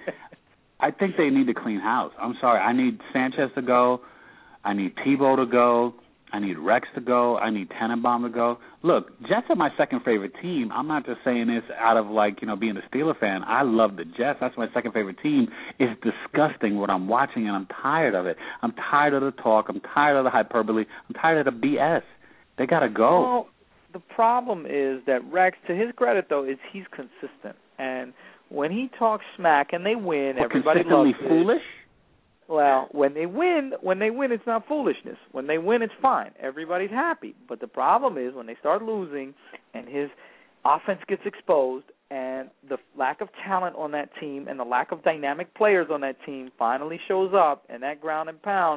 S2: I think they need to clean house. I'm sorry. I need Sanchez to go. I need Tebow to go. I need Rex to go. I need Tannenbaum to go. Look, Jets are my second favorite team. I'm not just saying this out of, like, you know, being a Steeler fan. I love the Jets. That's my second favorite team. It's disgusting what I'm watching, and I'm tired of it. I'm tired of the talk. I'm tired of the hyperbole. I'm tired of the B S. They got to go.
S4: Well, the problem is that Rex, to his credit, though, is he's consistent. And when he talks smack and they win,
S2: well,
S4: everybody
S2: consistently
S4: loves
S2: foolish?
S4: it. Well, when they win, when they win, it's not foolishness. When they win, it's fine. Everybody's happy. But the problem is when they start losing and his offense gets exposed and the lack of talent on that team and the lack of dynamic players on that team finally shows up and that ground and pound,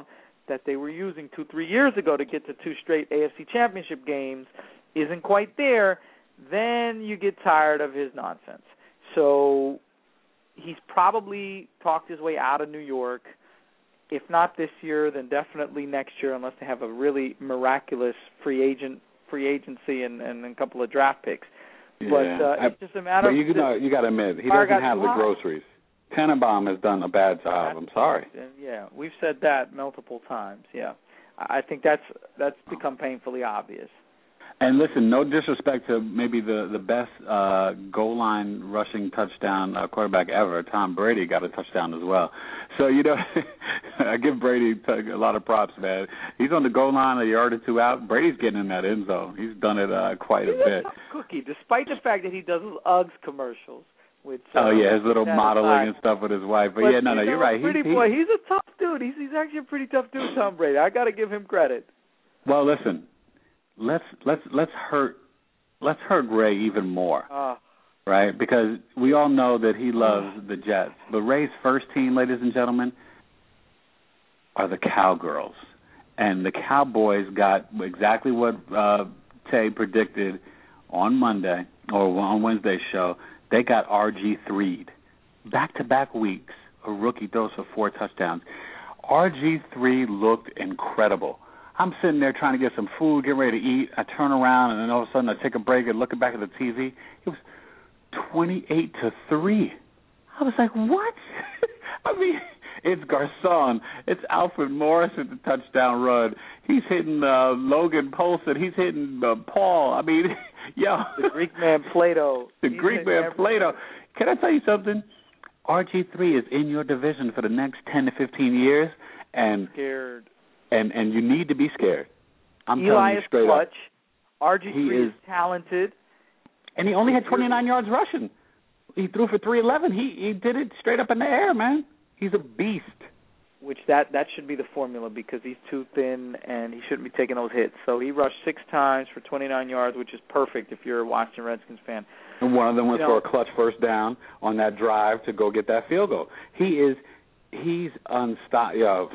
S4: that they were using two, three years ago to get to two straight A F C Championship games isn't quite there, then you get tired of his nonsense. So he's probably talked his way out of New York. If not this year, then definitely next year, unless they have a really miraculous free agent, free agency and, and a couple of draft picks.
S2: Yeah.
S4: But uh, it's just a matter
S2: but
S4: of...
S2: you, know, you got to admit, he doesn't have the groceries. Tannenbaum has done a bad job. I'm sorry.
S4: Yeah, we've said that multiple times, yeah. I think that's that's become painfully obvious.
S2: And listen, no disrespect to maybe the, the best uh, goal line rushing touchdown uh, quarterback ever. Tom Brady got a touchdown as well. So, you know, I give Brady a lot of props, man. He's on the goal line a yard or two out. Brady's getting in that end zone. He's done it uh, quite
S4: He's
S2: a bit.
S4: He's a tough cookie, despite the fact that he does Uggs commercials. Which, uh,
S2: oh, yeah, his little modeling
S4: aside.
S2: and stuff with his wife. But,
S4: but
S2: yeah, no,
S4: you
S2: no,
S4: know,
S2: you're right.
S4: Pretty
S2: he,
S4: boy,
S2: he,
S4: he's a tough dude. He's, he's actually a pretty tough dude, Tom Brady. I got to give him credit.
S2: Well, listen, let's let's let's hurt let's hurt Ray even more,
S4: uh,
S2: right? Because we all know that he loves the Jets, but Ray's first team, ladies and gentlemen, are the Cowgirls, and the Cowboys got exactly what uh, Tay predicted on Monday or on Wednesday's show. They got R G three'd. Back-to-back weeks, a rookie throws for four touchdowns. R G three looked incredible. I'm sitting there trying to get some food, getting ready to eat. I turn around, and then all of a sudden I take a break and looking back at the T V. It was twenty-eight to three. I was like, what? I mean, it's Garcon. It's Alfred Morris at the touchdown run. He's hitting uh, Logan Polson. He's hitting uh, Paul. I mean, yo.
S4: The Greek man Plato.
S2: The
S4: He's
S2: Greek man Plato. Can I tell you something? R G three is in your division for the next ten to fifteen years, and
S4: scared.
S2: And and you need to be scared. I'm
S4: Eli
S2: telling you straight
S4: is clutch.
S2: up.
S4: R G three
S2: is,
S4: is talented.
S2: And he only had twenty-nine yards rushing. He threw for three eleven. He he did it straight up in the air, man. He's a beast.
S4: Which that, that should be the formula because he's too thin and he shouldn't be taking those hits. So he rushed six times for twenty-nine yards, which is perfect if you're a Washington Redskins fan.
S2: And one of them was
S4: you
S2: for
S4: know,
S2: a clutch first down on that drive to go get that field goal. He is he's unstoppable.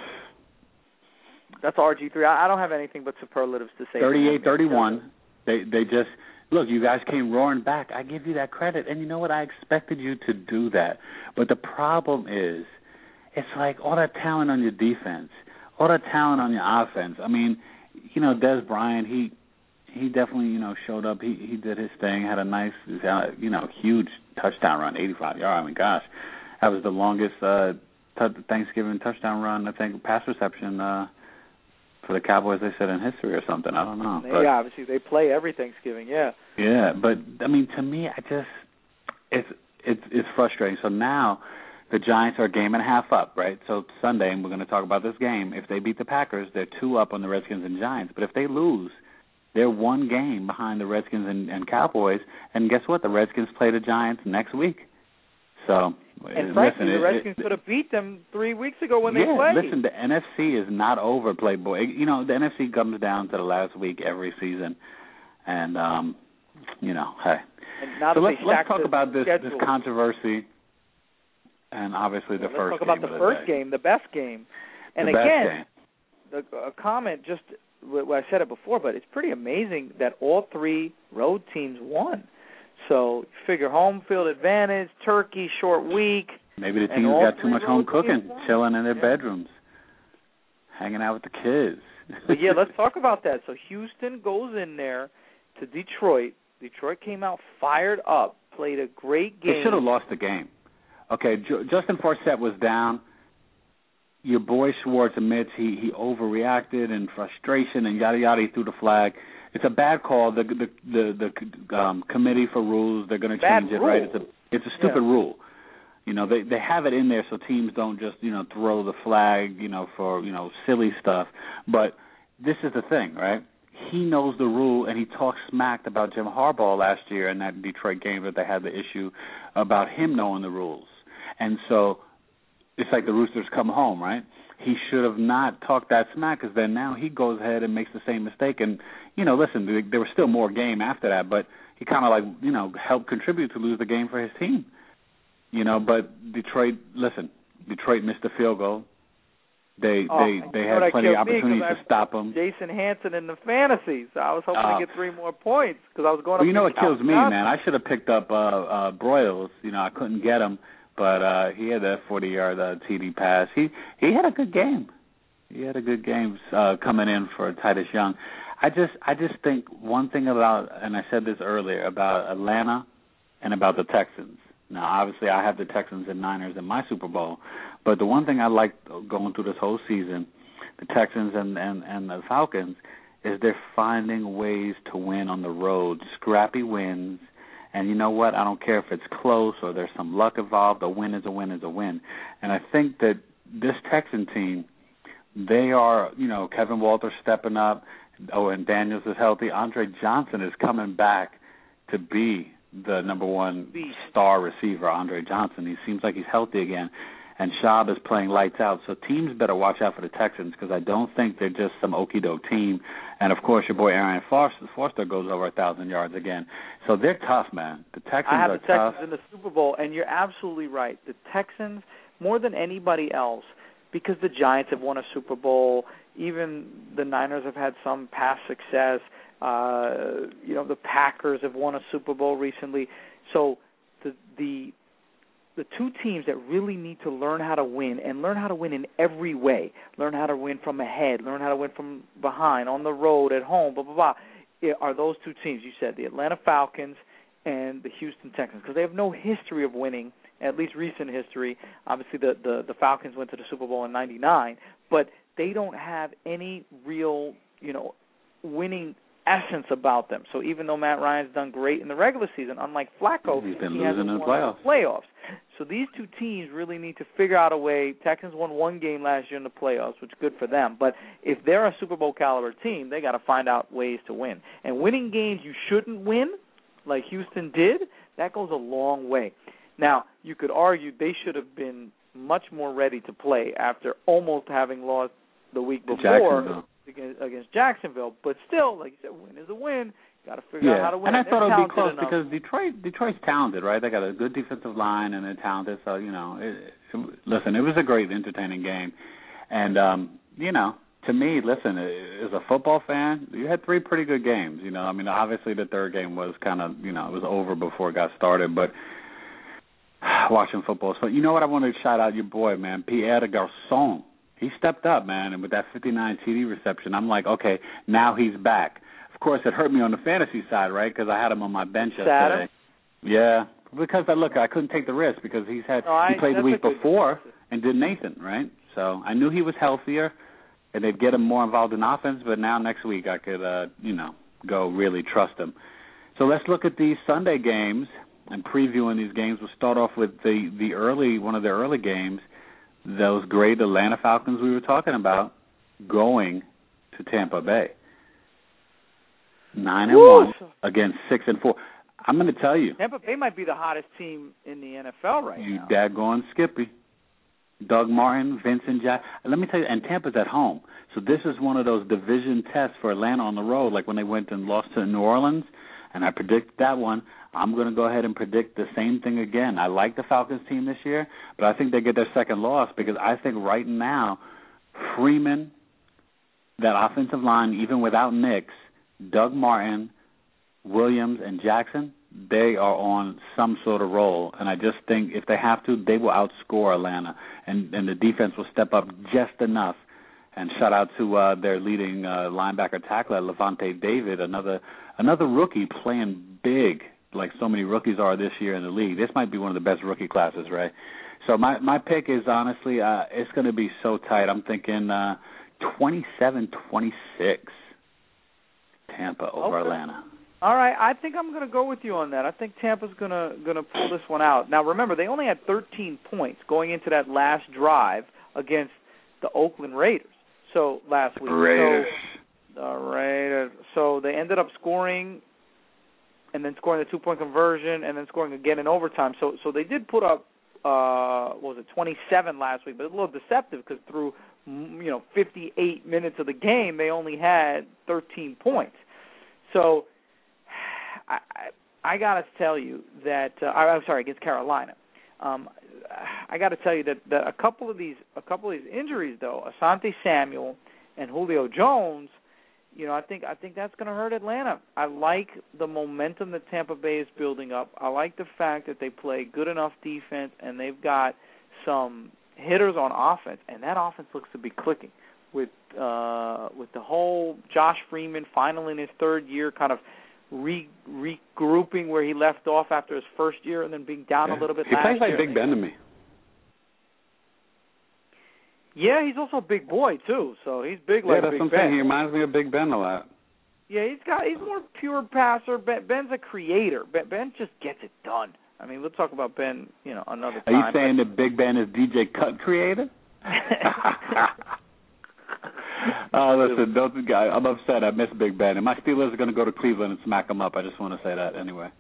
S4: That's R G three. I, I don't have anything but superlatives to say.
S2: thirty-eight thirty-one. They they just look. You guys came roaring back. I give you that credit. And you know what? I expected you to do that. But the problem is, it's like all that talent on your defense, all that talent on your offense. I mean, you know, Des Bryant, he he definitely, you know, showed up. He he did his thing, had a nice, you know, huge touchdown run, eighty-five yards. I mean, gosh, that was the longest uh, t- Thanksgiving touchdown run, I think, pass reception uh, for the Cowboys, they said, in history or something. I don't know.
S4: They
S2: but,
S4: obviously, they play every Thanksgiving, yeah.
S2: Yeah, but, I mean, to me, I just, it's it's it's frustrating. So now the Giants are a game and a half up, right? So Sunday, and we're going to talk about this game, if they beat the Packers, they're two up on the Redskins and Giants. But if they lose, they're one game behind the Redskins and, and Cowboys. And guess what? The Redskins play the Giants next week. So,
S4: and
S2: listen,
S4: frankly, the
S2: it,
S4: Redskins
S2: it,
S4: could have beat them three weeks ago when
S2: yeah,
S4: they played.
S2: listen, the N F C is not over, Playboy. You know, the N F C comes down to the last week every season. And, um, you know, hey.
S4: And now
S2: so
S4: that
S2: let's,
S4: they
S2: let's talk
S4: the
S2: about this,
S4: schedule.
S2: this controversy and obviously the
S4: yeah,
S2: first
S4: let's talk
S2: game
S4: about the first
S2: day.
S4: game, the best game. And
S2: the
S4: again,
S2: best game.
S4: The, a comment, just well, I said it before, but it's pretty amazing that all three road teams won. So figure home field advantage, turkey, short week.
S2: Maybe the
S4: and
S2: teams
S4: all
S2: got too much
S4: three
S2: home
S4: road teams
S2: cooking,
S4: won.
S2: chilling in their
S4: Yeah.
S2: bedrooms, hanging out with the kids.
S4: But yeah, let's talk about that. So Houston goes in there to Detroit. Detroit came out fired up, played a great game.
S2: They should have lost the game. Okay, J- Justin Forsett was down. Your boy Schwartz admits he, he overreacted in frustration and yada yada. He threw the flag. It's a bad call. The the the, the um, committee for rules, they're going to change it,
S4: rule.
S2: right? It's a it's a stupid
S4: yeah.
S2: rule. You know, they they have it in there so teams don't just, you know, throw the flag, you know, for, you know, silly stuff. But this is the thing, right? He knows the rule, and he talked smack about Jim Harbaugh last year in that Detroit game that they had the issue about him knowing the rules. And so it's like the Roosters come home, right? He should have not talked that smack because then now he goes ahead and makes the same mistake. And, you know, listen, there was still more game after that, but he kind of like, you know, helped contribute to lose the game for his team. You know, but Detroit, listen, Detroit missed the field goal. They
S4: oh,
S2: they they
S4: you know
S2: had plenty of opportunities
S4: to
S2: stop them.
S4: Jason Hanson in the fantasy, so I was hoping
S2: uh,
S4: to get three more points because I was going.
S2: Well,
S4: up
S2: you know what kills me,
S4: Johnson.
S2: man? I should have picked up uh, uh, Broyles. You know, I couldn't get him, but uh, he had that forty-yard uh, T D pass. He he had a good game. He had a good game uh, coming in for Titus Young. I just I just think one thing about, and I said this earlier, about Atlanta and about the Texans. Now, obviously, I have the Texans and Niners in my Super Bowl, but the one thing I like going through this whole season, the Texans and, and, and the Falcons, is they're finding ways to win on the road, scrappy wins. And you know what? I don't care if it's close or there's some luck involved. A win is a win is a win. And I think that this Texan team, they are, you know, Kevin Walter stepping up. Oh, and Daniels is healthy. Andre Johnson is coming back to be the number one star receiver, Andre Johnson. He seems like he's healthy again. And Schaub is playing lights out. So teams better watch out for the Texans because I don't think they're just some okey-doke team. And, of course, your boy Arian Foster, Foster goes over one thousand yards again. So they're tough, man. The Texans
S4: I have
S2: are
S4: the Texans
S2: tough.
S4: in the Super Bowl, and you're absolutely right. The Texans, more than anybody else, because the Giants have won a Super Bowl, even the Niners have had some past success. Uh, you know, the Packers have won a Super Bowl recently. So the the the two teams that really need to learn how to win and learn how to win in every way, learn how to win from ahead, learn how to win from behind, on the road, at home, blah, blah, blah, are those two teams. You said the Atlanta Falcons and the Houston Texans, because they have no history of winning, at least recent history. Obviously, the, the, the Falcons went to the Super Bowl in ninety-nine, but they don't have any real, you know, winning essence about them. So even though Matt Ryan's done great in the regular season, unlike Flacco,
S2: he's been
S4: he
S2: losing
S4: hasn't
S2: in the
S4: won
S2: playoffs.
S4: the playoffs. So these two teams really need to figure out a way. Texans won one game last year in the playoffs, which is good for them. But if they're a Super Bowl caliber team, they got to find out ways to win. And winning games you shouldn't win, like Houston did, that goes a long way. Now, you could argue they should have been much more ready to play after almost having lost the week before against, against Jacksonville. But still, like you said, win is a win. Got to figure
S2: yeah.
S4: out how to win.
S2: And I
S4: They're
S2: thought it would be close
S4: enough.
S2: because Detroit, Detroit's talented, right? They got a good defensive line and they're talented. So, you know, it, it, listen, it was a great, entertaining game. And, um, you know, to me, listen, as a football fan, you had three pretty good games. You know, I mean, obviously the third game was kind of, you know, it was over before it got started. But watching football. So, you know what? I want to shout out your boy, man, Pierre Garçon. He stepped up, man, and with that fifty-nine T D reception, I'm like, okay, now he's back. Of course, it hurt me on the fantasy side, right, because I had him on my bench yesterday. Yeah, because, I look, I couldn't take the risk because he's had
S4: no, I,
S2: he played the week before
S4: good.
S2: and did Nathan, right? So I knew he was healthier, and they'd get him more involved in offense, but now next week I could, uh, you know, go really trust him. So let's look at these Sunday games and previewing these games. We'll start off with the, the early one of the early games, those great Atlanta Falcons we were talking about, going to Tampa Bay. Nine and
S4: Woo!
S2: one against six and four. I'm going to tell you,
S4: Tampa Bay might be the hottest team in the N F L right
S2: you
S4: now.
S2: You daggone Skippy. Doug Martin, Vincent Jack. Let me tell you, and Tampa's at home. So this is one of those division tests for Atlanta on the road, like when they went and lost to New Orleans, and I predicted that one. I'm going to go ahead and predict the same thing again. I like the Falcons team this year, but I think they get their second loss because I think right now Freeman, that offensive line, even without Nix, Doug Martin, Williams, and Jackson, they are on some sort of roll. And I just think if they have to, they will outscore Atlanta. And, and the defense will step up just enough. And shout out to uh, their leading uh, linebacker tackler, Levante David, another another rookie playing big, like so many rookies are this year in the league. This might be one of the best rookie classes, right? So my, my pick is honestly, uh, it's going to be so tight. I'm thinking uh, twenty-seven twenty-six Tampa over
S4: okay.
S2: Atlanta.
S4: All right, I think I'm going to go with you on that. I think Tampa's going to going to pull this one out. Now, remember, they only had thirteen points going into that last drive against the Oakland Raiders. So last week,
S2: Raiders.
S4: So, the Raiders. So they ended up scoring, and then scoring the two-point conversion, and then scoring again in overtime. So so they did put up, uh, what was it, twenty-seven last week, but it's a little deceptive because through you know fifty-eight minutes of the game, they only had thirteen points. So I I, I got to tell you that uh, I'm sorry against Carolina. Um, I got to tell you that, that a couple of these a couple of these injuries though, Asante Samuel and Julio Jones, you know, I think I think that's going to hurt Atlanta. I like the momentum that Tampa Bay is building up. I like the fact that they play good enough defense and they've got some hitters on offense, and that offense looks to be clicking with uh, with the whole Josh Freeman finally in his third year, kind of re regrouping where he left off after his first year and then being down
S2: yeah.
S4: a little bit.
S2: He
S4: last
S2: plays like
S4: year.
S2: Big Ben to me.
S4: Yeah, he's also a big boy too, so he's big like
S2: yeah, that's
S4: Big
S2: what I'm
S4: Ben.
S2: saying. He reminds me of Big Ben a lot.
S4: Yeah, he's got he's more pure passer. Ben, Ben's a creator. Ben, Ben just gets it done. I mean, we'll talk about Ben, you know, another time.
S2: Are you saying that Big Ben is D J Cut creator? Oh, listen, don't, I'm upset. I miss Big Ben, and my Steelers are going to go to Cleveland and smack them up. I just want to say that anyway.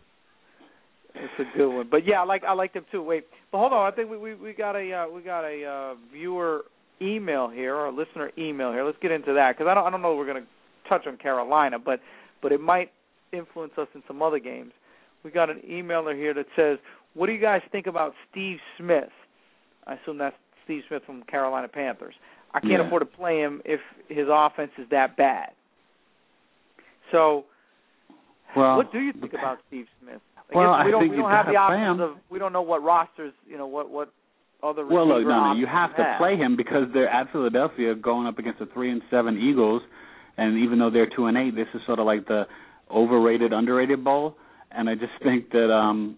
S4: It's a good one, but yeah, I like I like them too. Wait, but hold on, I think we we, we got a uh, we got a uh, viewer email here or a listener email here. Let's get into that because I don't I don't know if we're going to touch on Carolina, but but it might influence us in some other games. We got an emailer here that says, "What do you guys think about Steve Smith?" I assume that's Steve Smith from Carolina Panthers. I can't
S2: yeah.
S4: afford to play him if his offense is that bad. So,
S2: well,
S4: what do you think about Steve Smith? I
S2: well,
S4: guess we
S2: I
S4: don't,
S2: think
S4: we
S2: you
S4: don't have the
S2: gotta
S4: options
S2: play him.
S4: of we don't know what rosters, you know, what what other
S2: well, look,
S4: receiver
S2: no, no, you
S4: options
S2: have to
S4: have.
S2: play him because they're at Philadelphia going up against the three and seven Eagles, and even though they're two and eight, this is sort of like the overrated, underrated bowl. And I just think that um,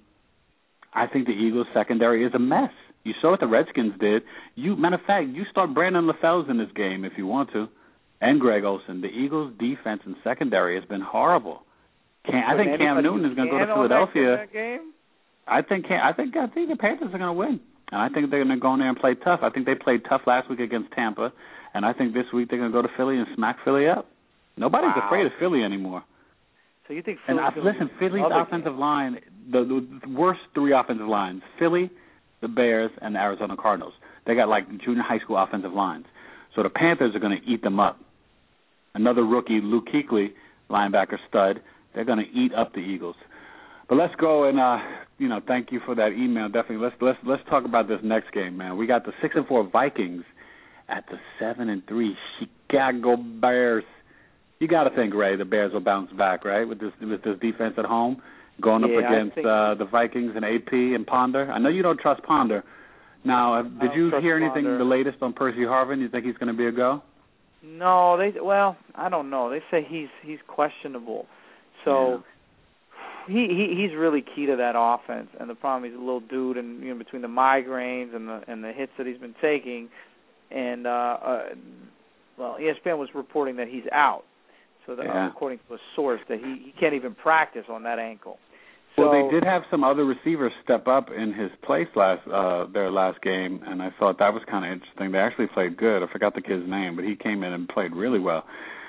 S2: I think the Eagles secondary is a mess. You saw what the Redskins did. You, matter of fact, you start Brandon LaFell's in this game if you want to, and Greg Olsen. The Eagles' defense and secondary has been horrible. Cam, I think Cam Newton is going to go to Philadelphia.
S4: That game?
S2: I think I think I think the Panthers are going to win, and I think they're going to go in there and play tough. I think they played tough last week against Tampa, and I think this week they're going to go to Philly and smack Philly up. Nobody's
S4: wow.
S2: afraid of Philly anymore.
S4: So you think
S2: and
S4: Philly's
S2: I,
S4: going
S2: listen,
S4: to
S2: Philly's offensive
S4: game.
S2: line, the, the, the worst three offensive lines: Philly, the Bears, and the Arizona Cardinals. They got like junior high school offensive lines. So the Panthers are going to eat them up. Another rookie, Luke Kuechly, linebacker stud. They're going to eat up the Eagles. But let's go and uh, you know, thank you for that email. Definitely, let's let's let's talk about this next game, man. We got the six and four Vikings at the seven and three Chicago Bears. You got to think, Ray, the Bears will bounce back, right, with this with this defense at home, going
S4: yeah,
S2: up against uh, the Vikings and A P and Ponder. I know you don't trust Ponder. Now, uh, did you hear anything
S4: Ponder.
S2: the latest on Percy Harvin? You think he's going to be a go?
S4: No, they well, I don't know. They say he's he's questionable. So
S2: yeah.
S4: he, he he's really key to that offense. And the problem he's a little dude, and you know, between the migraines and the and the hits that he's been taking, and uh, uh well, E S P N was reporting that he's out. So that,
S2: yeah.
S4: uh, according to a source, that he, he can't even practice on that ankle. So,
S2: well, they did have some other receivers step up in his place last uh, their last game, and I thought that was kind of interesting. They actually played good. I forgot the kid's name, but he came in and played really well.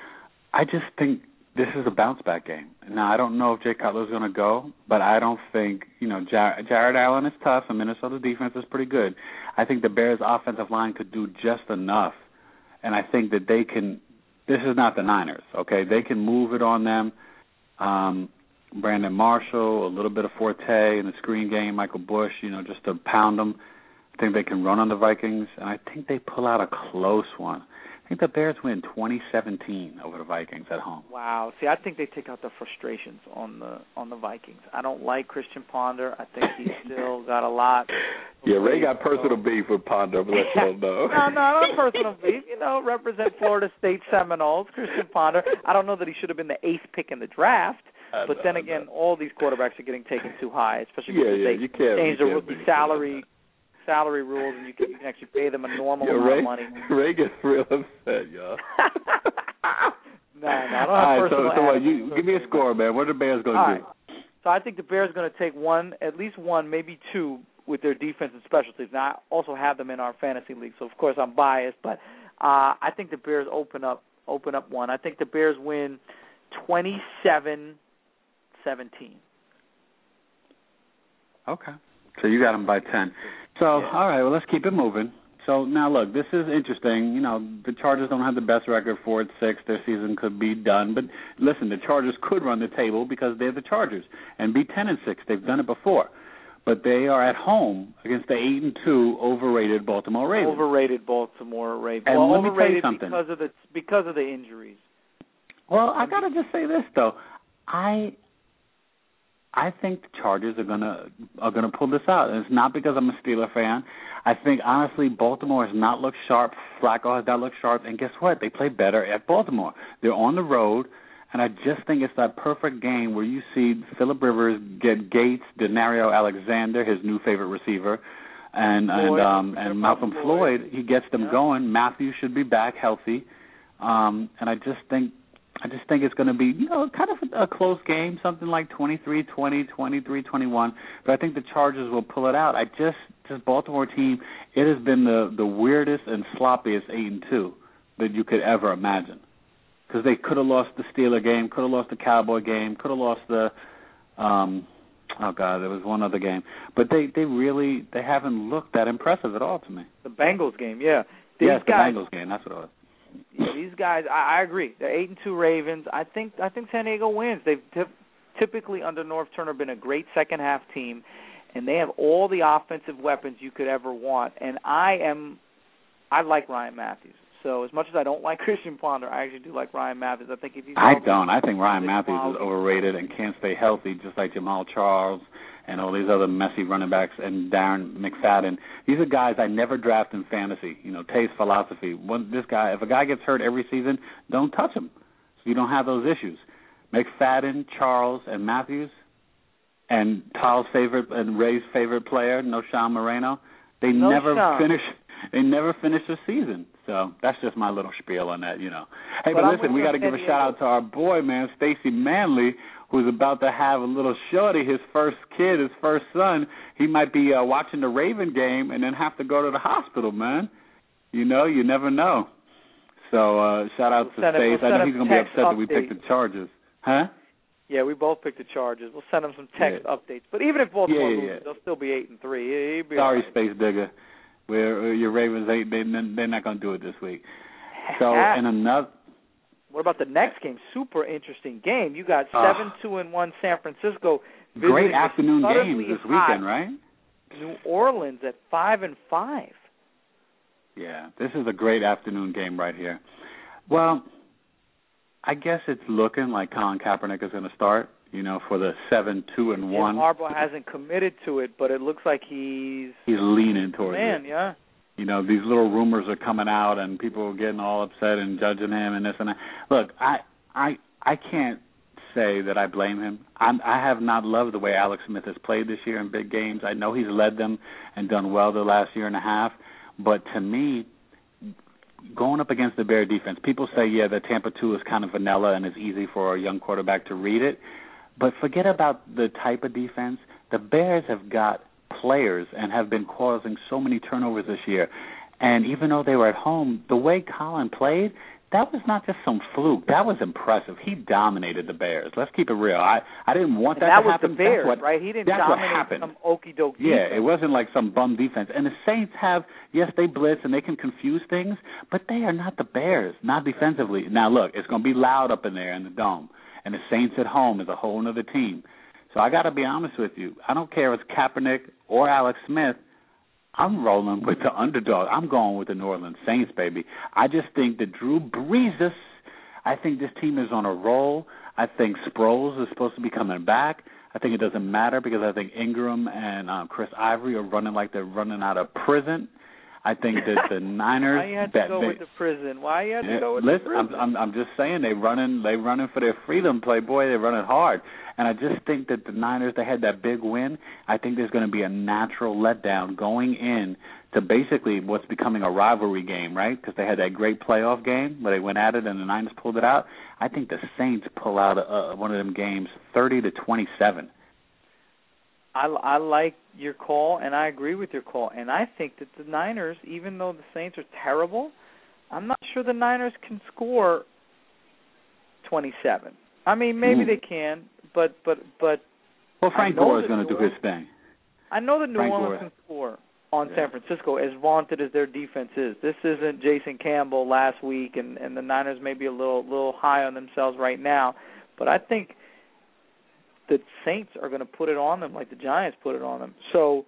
S2: I just think this is a bounce-back game. Now, I don't know if Jay Cutler's going to go, but I don't think, you know, Jar- Jared Allen is tough, and Minnesota's defense is pretty good. I think the Bears' offensive line could do just enough, and I think that they can – this is not the Niners, okay? They can move it on them. Um, Brandon Marshall, a little bit of Forte in the screen game, Michael Bush, you know, just to pound them. I think they can run on the Vikings, and I think they pull out a close one. I think the Bears win twenty seventeen over the Vikings at home.
S4: Wow. See, I think they take out the frustrations on the on the Vikings. I don't like Christian Ponder. I think he's still got a lot.
S2: Yeah, Ray got personal beef with Ponder, but let you know.
S4: no, no, not personal beef. You know, represent Florida State Seminoles, Christian Ponder. I don't know that he should have been the eighth pick in the draft.
S2: I
S4: but
S2: know,
S4: then again, all these quarterbacks are getting taken too high, especially
S2: yeah,
S4: because
S2: yeah,
S4: they
S2: you can't,
S4: changed
S2: you
S4: the
S2: can't
S4: rookie salary salary rules, and you can, you can actually pay them a normal
S2: yeah,
S4: amount
S2: Ray,
S4: of money.
S2: Ray gets real upset, y'all.
S4: no, no, I don't have
S2: All right,
S4: personal
S2: so, so what,
S4: attitude.
S2: you, give me a score, man. What are the Bears going to do?
S4: Right. So I think the Bears are going to take one, at least one, maybe two, with their defense and special teams. Now, I also have them in our fantasy league, so of course I'm biased, but uh, I think the Bears open up open up one. I think the Bears win twenty-seven seventeen.
S2: Okay. So you got them by ten. So,
S4: yeah.
S2: all right, well, let's keep it moving. So, now, look, this is interesting. You know, the Chargers don't have the best record, four and six. Their season could be done. But, listen, the Chargers could run the table because they're the Chargers and be ten and six. They've done it before. but they are at home against the eight and two overrated Baltimore Ravens.
S4: Overrated Baltimore Ravens.
S2: And
S4: well,
S2: let me
S4: overrated
S2: tell you something.
S4: because of the because of the injuries.
S2: Well, I gotta just say this though, I I think the Chargers are gonna are gonna pull this out, and it's not because I'm a Steeler fan. I think honestly, Baltimore has not looked sharp. Flacco has not looked sharp, and guess what? They play better at Baltimore. They're on the road. And I just think it's that perfect game where you see Phillip Rivers get Gates, Denario Alexander, his new favorite receiver, and
S4: Floyd,
S2: and um, and Malcolm Floyd. Floyd. He gets them yeah. going. Matthew should be back healthy, um, and I just think I just think it's going to be you know kind of a, a close game, something like twenty-three twenty, twenty-three twenty-one. But I think the Chargers will pull it out. I just this Baltimore team, it has been the the weirdest and sloppiest eight and two that you could ever imagine. Because they could have lost the Steeler game, could have lost the Cowboy game, could have lost the, um, oh God, there was one other game. But they, they really, they haven't looked that impressive at all to me.
S4: The Bengals game, yeah. These
S2: yes,
S4: guys,
S2: the Bengals game, that's what it was.
S4: Yeah, these guys, I, I agree. They're eight and two Ravens. I think I think San Diego wins. They've t- typically under Norv Turner been a great second half team, and they have all the offensive weapons you could ever want. And I am, I like Ryan Matthews. So as much as I don't like Christian Ponder, I actually do like Ryan Matthews. I think if he's
S2: I don't. I think Ryan Matthews is overrated and can't stay healthy, just like Jamal Charles and all these other messy running backs and Darren McFadden. These are guys I never draft in fantasy. You know, Tay's philosophy. One, this guy, if a guy gets hurt every season, don't touch him, so you don't have those issues. McFadden, Charles, and Matthews, and Kyle's favorite and Ray's favorite player, Noshawn Moreno. They
S4: no
S2: never
S4: Sean.
S2: finish. They never finish the season. So that's just my little spiel on that, you know. Hey, but,
S4: but
S2: listen, we got to give a shout out to our boy, man, Stacy Manley, who's about to have a little shorty, his first kid, his first son. He might be uh, watching the Raven game and then have to go to the hospital, man. You know, you never know. So uh, shout out
S4: we'll
S2: to Stacy.
S4: We'll
S2: I know he's going to be upset
S4: update.
S2: that we picked the Chargers. Huh?
S4: Yeah, we both picked the Chargers. We'll send him some text yeah. updates. But even if Baltimore
S2: yeah, yeah,
S4: loses,
S2: yeah.
S4: they'll still be eight and three. Be
S2: Sorry,
S4: right.
S2: Space Digger. Where your Ravens, they, they, they're not going to do it this week. So, in another...
S4: What about the next game? Super interesting game. You got seven two and one San Francisco.
S2: Great afternoon games this weekend, right?
S4: New Orleans at five and five.
S2: Yeah, this is a great afternoon game right here. Well, I guess it's looking like Colin Kaepernick is going to start. You know, for the seven two and one.
S4: Jim Harbaugh hasn't committed to it, but it looks like he's
S2: he's leaning towards
S4: man,
S2: it.
S4: yeah.
S2: You know, these little rumors are coming out, and people are getting all upset and judging him and this and that. Look, I I I can't say that I blame him. I'm, I have not loved the way Alex Smith has played this year in big games. I know he's led them and done well the last year and a half, but to me, going up against the Bear defense, people say, yeah, the Tampa two is kind of vanilla and it's easy for a young quarterback to read it. But forget about the type of defense. The Bears have got players and have been causing so many turnovers this year. And even though they were at home, the way Colin played, that was not just some fluke. That was impressive. He dominated the Bears. Let's keep it real. I, I didn't want that,
S4: that
S2: to happen.
S4: That was the Bears,
S2: what,
S4: right? He didn't
S2: that's
S4: dominate
S2: what happened.
S4: some okey-doke defense.
S2: Yeah, it wasn't like some bum defense. And the Saints have, yes, they blitz and they can confuse things, but they are not the Bears, not defensively. Now, look, it's going to be loud up in there in the dome. And the Saints at home is a whole other team. So I got to be honest with you. I don't care if it's Kaepernick or Alex Smith. I'm rolling with the underdog. I'm going with the New Orleans Saints, baby. I just think that Drew Brees, I think this team is on a roll. I think Sproles is supposed to be coming back. I think it doesn't matter because I think Ingram and um, Chris Ivory are running like they're running out of prison. I think that the Niners.
S4: Why you had to
S2: that
S4: go
S2: they,
S4: with the prison? Why you had
S2: yeah,
S4: to go with
S2: listen,
S4: the prison?
S2: I'm, I'm, I'm just saying they running, they running for their freedom, Playboy. They running hard, and I just think that the Niners, they had that big win. I think there's going to be a natural letdown going in to basically what's becoming a rivalry game, right? Because they had that great playoff game where they went at it and the Niners pulled it out. I think the Saints pull out uh, one of them games, thirty to twenty-seven.
S4: I, I like your call, and I agree with your call. And I think that the Niners, even though the Saints are terrible, I'm not sure the Niners can score twenty-seven. I mean, maybe mm. they can, but but but.
S2: Well, Frank Gore is going to do his thing.
S4: I know that New
S2: Frank
S4: Orleans
S2: Gore.
S4: can score on
S2: yeah.
S4: San Francisco, as vaunted as their defense is. This isn't Jason Campbell last week, and, and the Niners may be a little little high on themselves right now, but I think the Saints are going to put it on them like the Giants put it on them. So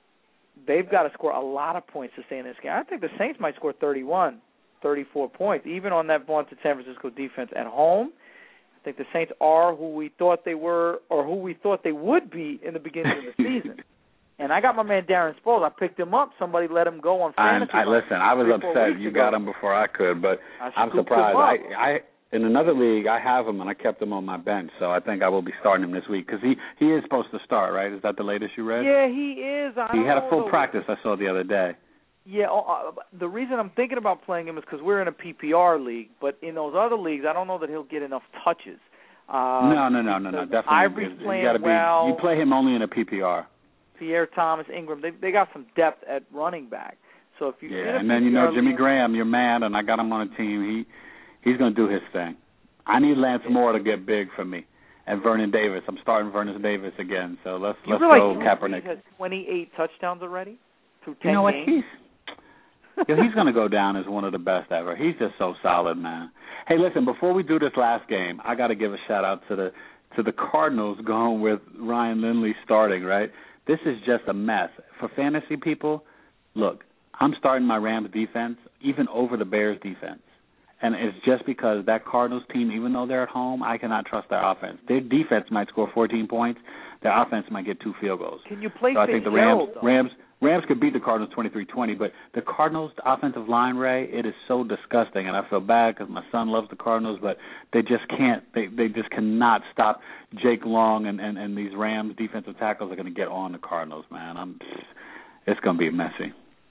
S4: they've got to score a lot of points to stay in this game. I think the Saints might score thirty-one, thirty-four points, even on that vaunted San Francisco defense at home. I think the Saints are who we thought they were or who we thought they would be in the beginning of the season. And I got my man Darren Sproles. I picked him up. Somebody let him go on fantasy.
S2: I, I listen. I was upset you got him before I could, but I I'm surprised. I, I in another league I have him and I kept him on my bench, so I think I will be starting him this week because he he is supposed to start, right? Is that the latest you read?
S4: Yeah, he is. I
S2: he had a full
S4: know.
S2: practice I saw the other day.
S4: Yeah, uh, the reason I'm thinking about playing him is because we're in a P P R league, but in those other leagues, I don't know that he'll get enough touches. Uh,
S2: no, no, no, no, no, definitely.
S4: Ivory's playing
S2: you gotta be,
S4: well.
S2: You play him only in a P P R.
S4: Pierre Thomas, Ingram, they they got some depth at running back. So if you
S2: yeah, and then you know Jimmy Graham, your man, and I got him on a team. He he's gonna do his thing. I need Lance Moore to get big for me, and Vernon Davis. I'm starting Vernon Davis again. So let's
S4: you
S2: let's
S4: realize
S2: go Kaepernick.
S4: He has twenty-eight touchdowns already through ten
S2: You know what?
S4: games.
S2: He's yeah, he's gonna go down as one of the best ever. He's just so solid, man. Hey, listen, before we do this last game, I got to give a shout out to the to the Cardinals going with Ryan Lindley starting. Right. This is just a mess. For fantasy people, look, I'm starting my Rams defense even over the Bears defense. And it's just because that Cardinals team, even though they're at home, I cannot trust their offense. Their defense might score fourteen points. Their offense might get two field goals.
S4: Can you play
S2: so I think the Rams,
S4: Fitzgerald,
S2: Rams, Rams could beat the Cardinals twenty-three twenty, but the Cardinals' offensive line, Ray, it is so disgusting, and I feel bad because my son loves the Cardinals, but they just can't, they they just cannot stop Jake Long, and, and, and these Rams defensive tackles are going to get on the Cardinals, man. I'm, it's going to be messy.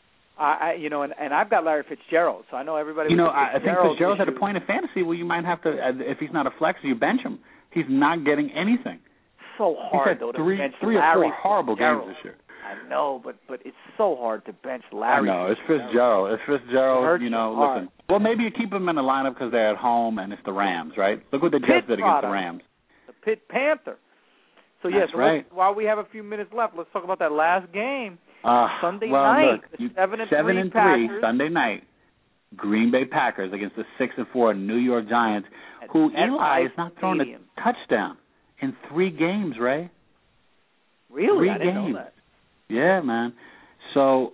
S4: I, you know, and, and I've got Larry Fitzgerald, so I know everybody.
S2: You know, I think Fitzgerald's
S4: issue.
S2: at a point of fantasy where you might have to, if he's not a flex, you bench him. He's not getting anything.
S4: So hard,
S2: he's had
S4: though, to
S2: three,
S4: bench
S2: three
S4: Larry
S2: or four horrible
S4: Fitzgerald.
S2: games this year.
S4: I know, but but it's so hard to bench Larry.
S2: I know, it's Fitzgerald. It's Fitzgerald, you know,
S4: hard.
S2: listen. Well, maybe you keep him in the lineup because they're at home and it's the Rams, right? Look what the Jets did against the Rams.
S4: The Pitt Panther. So, yes,
S2: That's right.
S4: while we have a few minutes left, let's talk about that last game.
S2: Uh,
S4: Sunday
S2: well,
S4: night,
S2: look,
S4: the
S2: you,
S4: seven and
S2: seven
S4: three
S2: and
S4: Packers.
S2: three Sunday night, Green Bay Packers against the six and four New York Giants,
S4: At
S2: who
S4: Met
S2: Eli
S4: Life
S2: has not thrown
S4: Stadium.
S2: a touchdown in three games, Ray.
S4: Really?
S2: Three
S4: I didn't
S2: games.
S4: know that.
S2: Yeah, man. So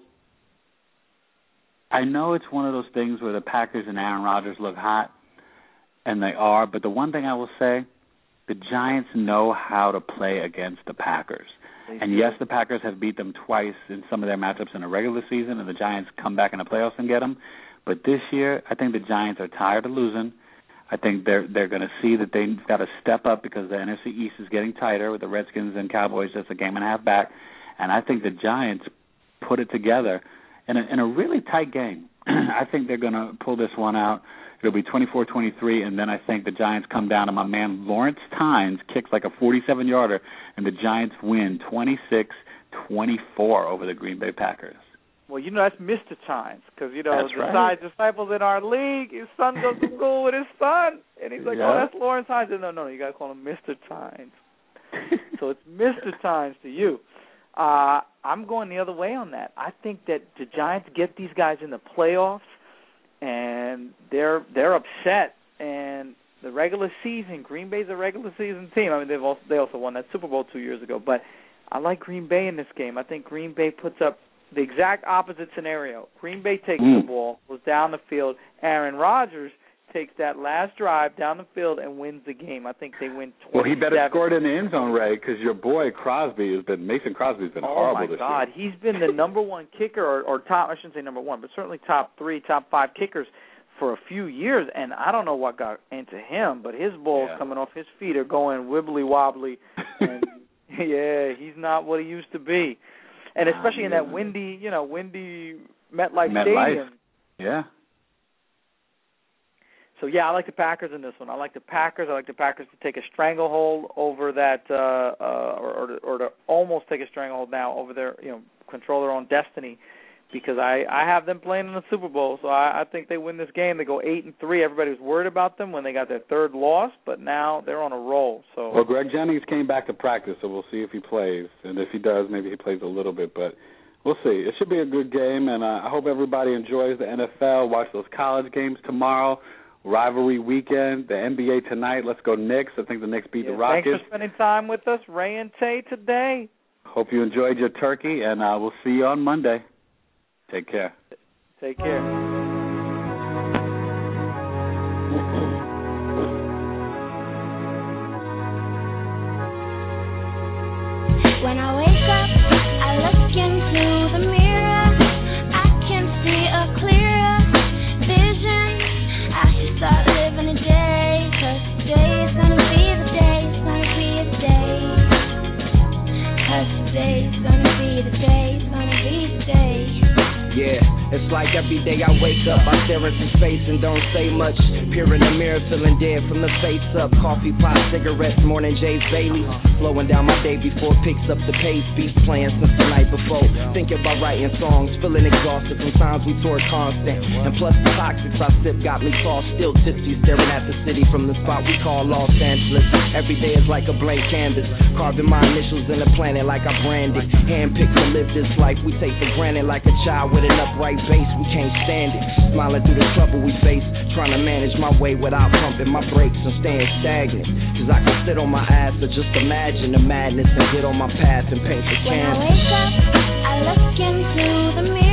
S2: I know it's one of those things where the Packers and Aaron Rodgers look hot, and they are, but the one thing I will say, the Giants know how to play against the Packers.
S4: They
S2: and
S4: do.
S2: yes, the Packers have beat them twice in some of their matchups in the regular season, and the Giants come back in the playoffs and get them. But this year, I think the Giants are tired of losing. I think they're they're going to see that they've got to step up because the N F C East is getting tighter with the Redskins and Cowboys just a game and a half back. And I think the Giants put it together in a, in a really tight game. I think they're going to pull this one out. It'll be twenty-four twenty-three, and then I think the Giants come down, and my man Lawrence Tynes kicks like a forty-seven-yarder, and the Giants win twenty-six twenty-four over the Green Bay Packers.
S4: Well, you know, that's Mister Tynes, because, you know,
S2: That's
S4: the
S2: right.
S4: side disciples in our league, his son goes to school with his son, and he's like,
S2: Yeah.
S4: oh, that's Lawrence Tynes. No, no, you got to call him Mister Tynes. So it's Mister Tynes to you. Uh, I'm going the other way on that. I think that the Giants get these guys in the playoffs, and they're they're upset. And the regular season, Green Bay's a regular season team. I mean, they've also, they also won that Super Bowl two years ago. But I like Green Bay in this game. I think Green Bay puts up the exact opposite scenario. Green Bay takes
S2: Mm.
S4: the ball, goes down the field. Aaron Rodgers takes that last drive down the field and wins the game. I think they win twenty-seven.
S2: Well, he better score it in the end zone, Ray, because your boy Crosby has been Mason Crosby's been
S4: oh
S2: horrible
S4: my
S2: this
S4: God,
S2: year.
S4: he's been the number one kicker, or, or top. I shouldn't say number one, but certainly top three, top five kickers for a few years. And I don't know what got into him, but his balls
S2: Yeah.
S4: coming off his feet are going wibbly wobbly. And yeah, he's not what he used to be. And especially
S2: Ah,
S4: in that
S2: yeah.
S4: windy, you know, windy MetLife
S2: MetLife.
S4: Stadium.
S2: Yeah.
S4: So, yeah, I like the Packers in this one. I like the Packers. I like the Packers to take a stranglehold over that, uh, uh, or, or, to, or to almost take a stranglehold now over their, you know, control their own destiny, because I, I have them playing in the Super Bowl. So I, I think they win this game. They go eight and three. Everybody was worried about them when they got their third loss, but now they're on a roll. So
S2: Well, Greg Jennings came back to practice, so we'll see if he plays. And if he does, maybe he plays a little bit. But we'll see. It should be a good game, and uh, I hope everybody enjoys the N F L. Watch those college games tomorrow. rivalry weekend. The N B A tonight. Let's go Knicks. I think the Knicks beat
S4: yeah,
S2: the Rockets.
S4: Thanks for spending time with us, Ray and Tay, today.
S2: Hope you enjoyed your turkey, and uh, we'll see you on Monday. Take care.
S4: Take care.
S5: When I wake up, I look into the mirror. I can see a clearer vision. I should start living a day, 'cause today is gonna be the day, it's gonna be the day. 'Cause today is gonna be the day, it's gonna be the day.
S6: Yeah, it's like every day I wake up, I stare into space and don't say much. Peer in the mirror, feeling dead from the face up. Coffee, pot, cigarettes, morning Jay's Bailey. Slowing down my day before it picks up the pace. Beats playing since the night before. Thinking about writing songs, feeling exhausted. Sometimes we tour constant. And plus the toxics I sip got me tossed, still tipsy, staring at the city from the spot we call Los Angeles. Every day is like a blank canvas, carving my initials in the planet like I branded. Handpicked to live this life we take for granted, like a child with an upright base, we can't stand it. Smiling through the trouble we face, trying to manage my way without pumping my brakes and staying stagnant. 'Cause I can sit on my ass or just imagine the madness and get on my path and paint the canvas.
S5: When I wake up, I look into the mirror.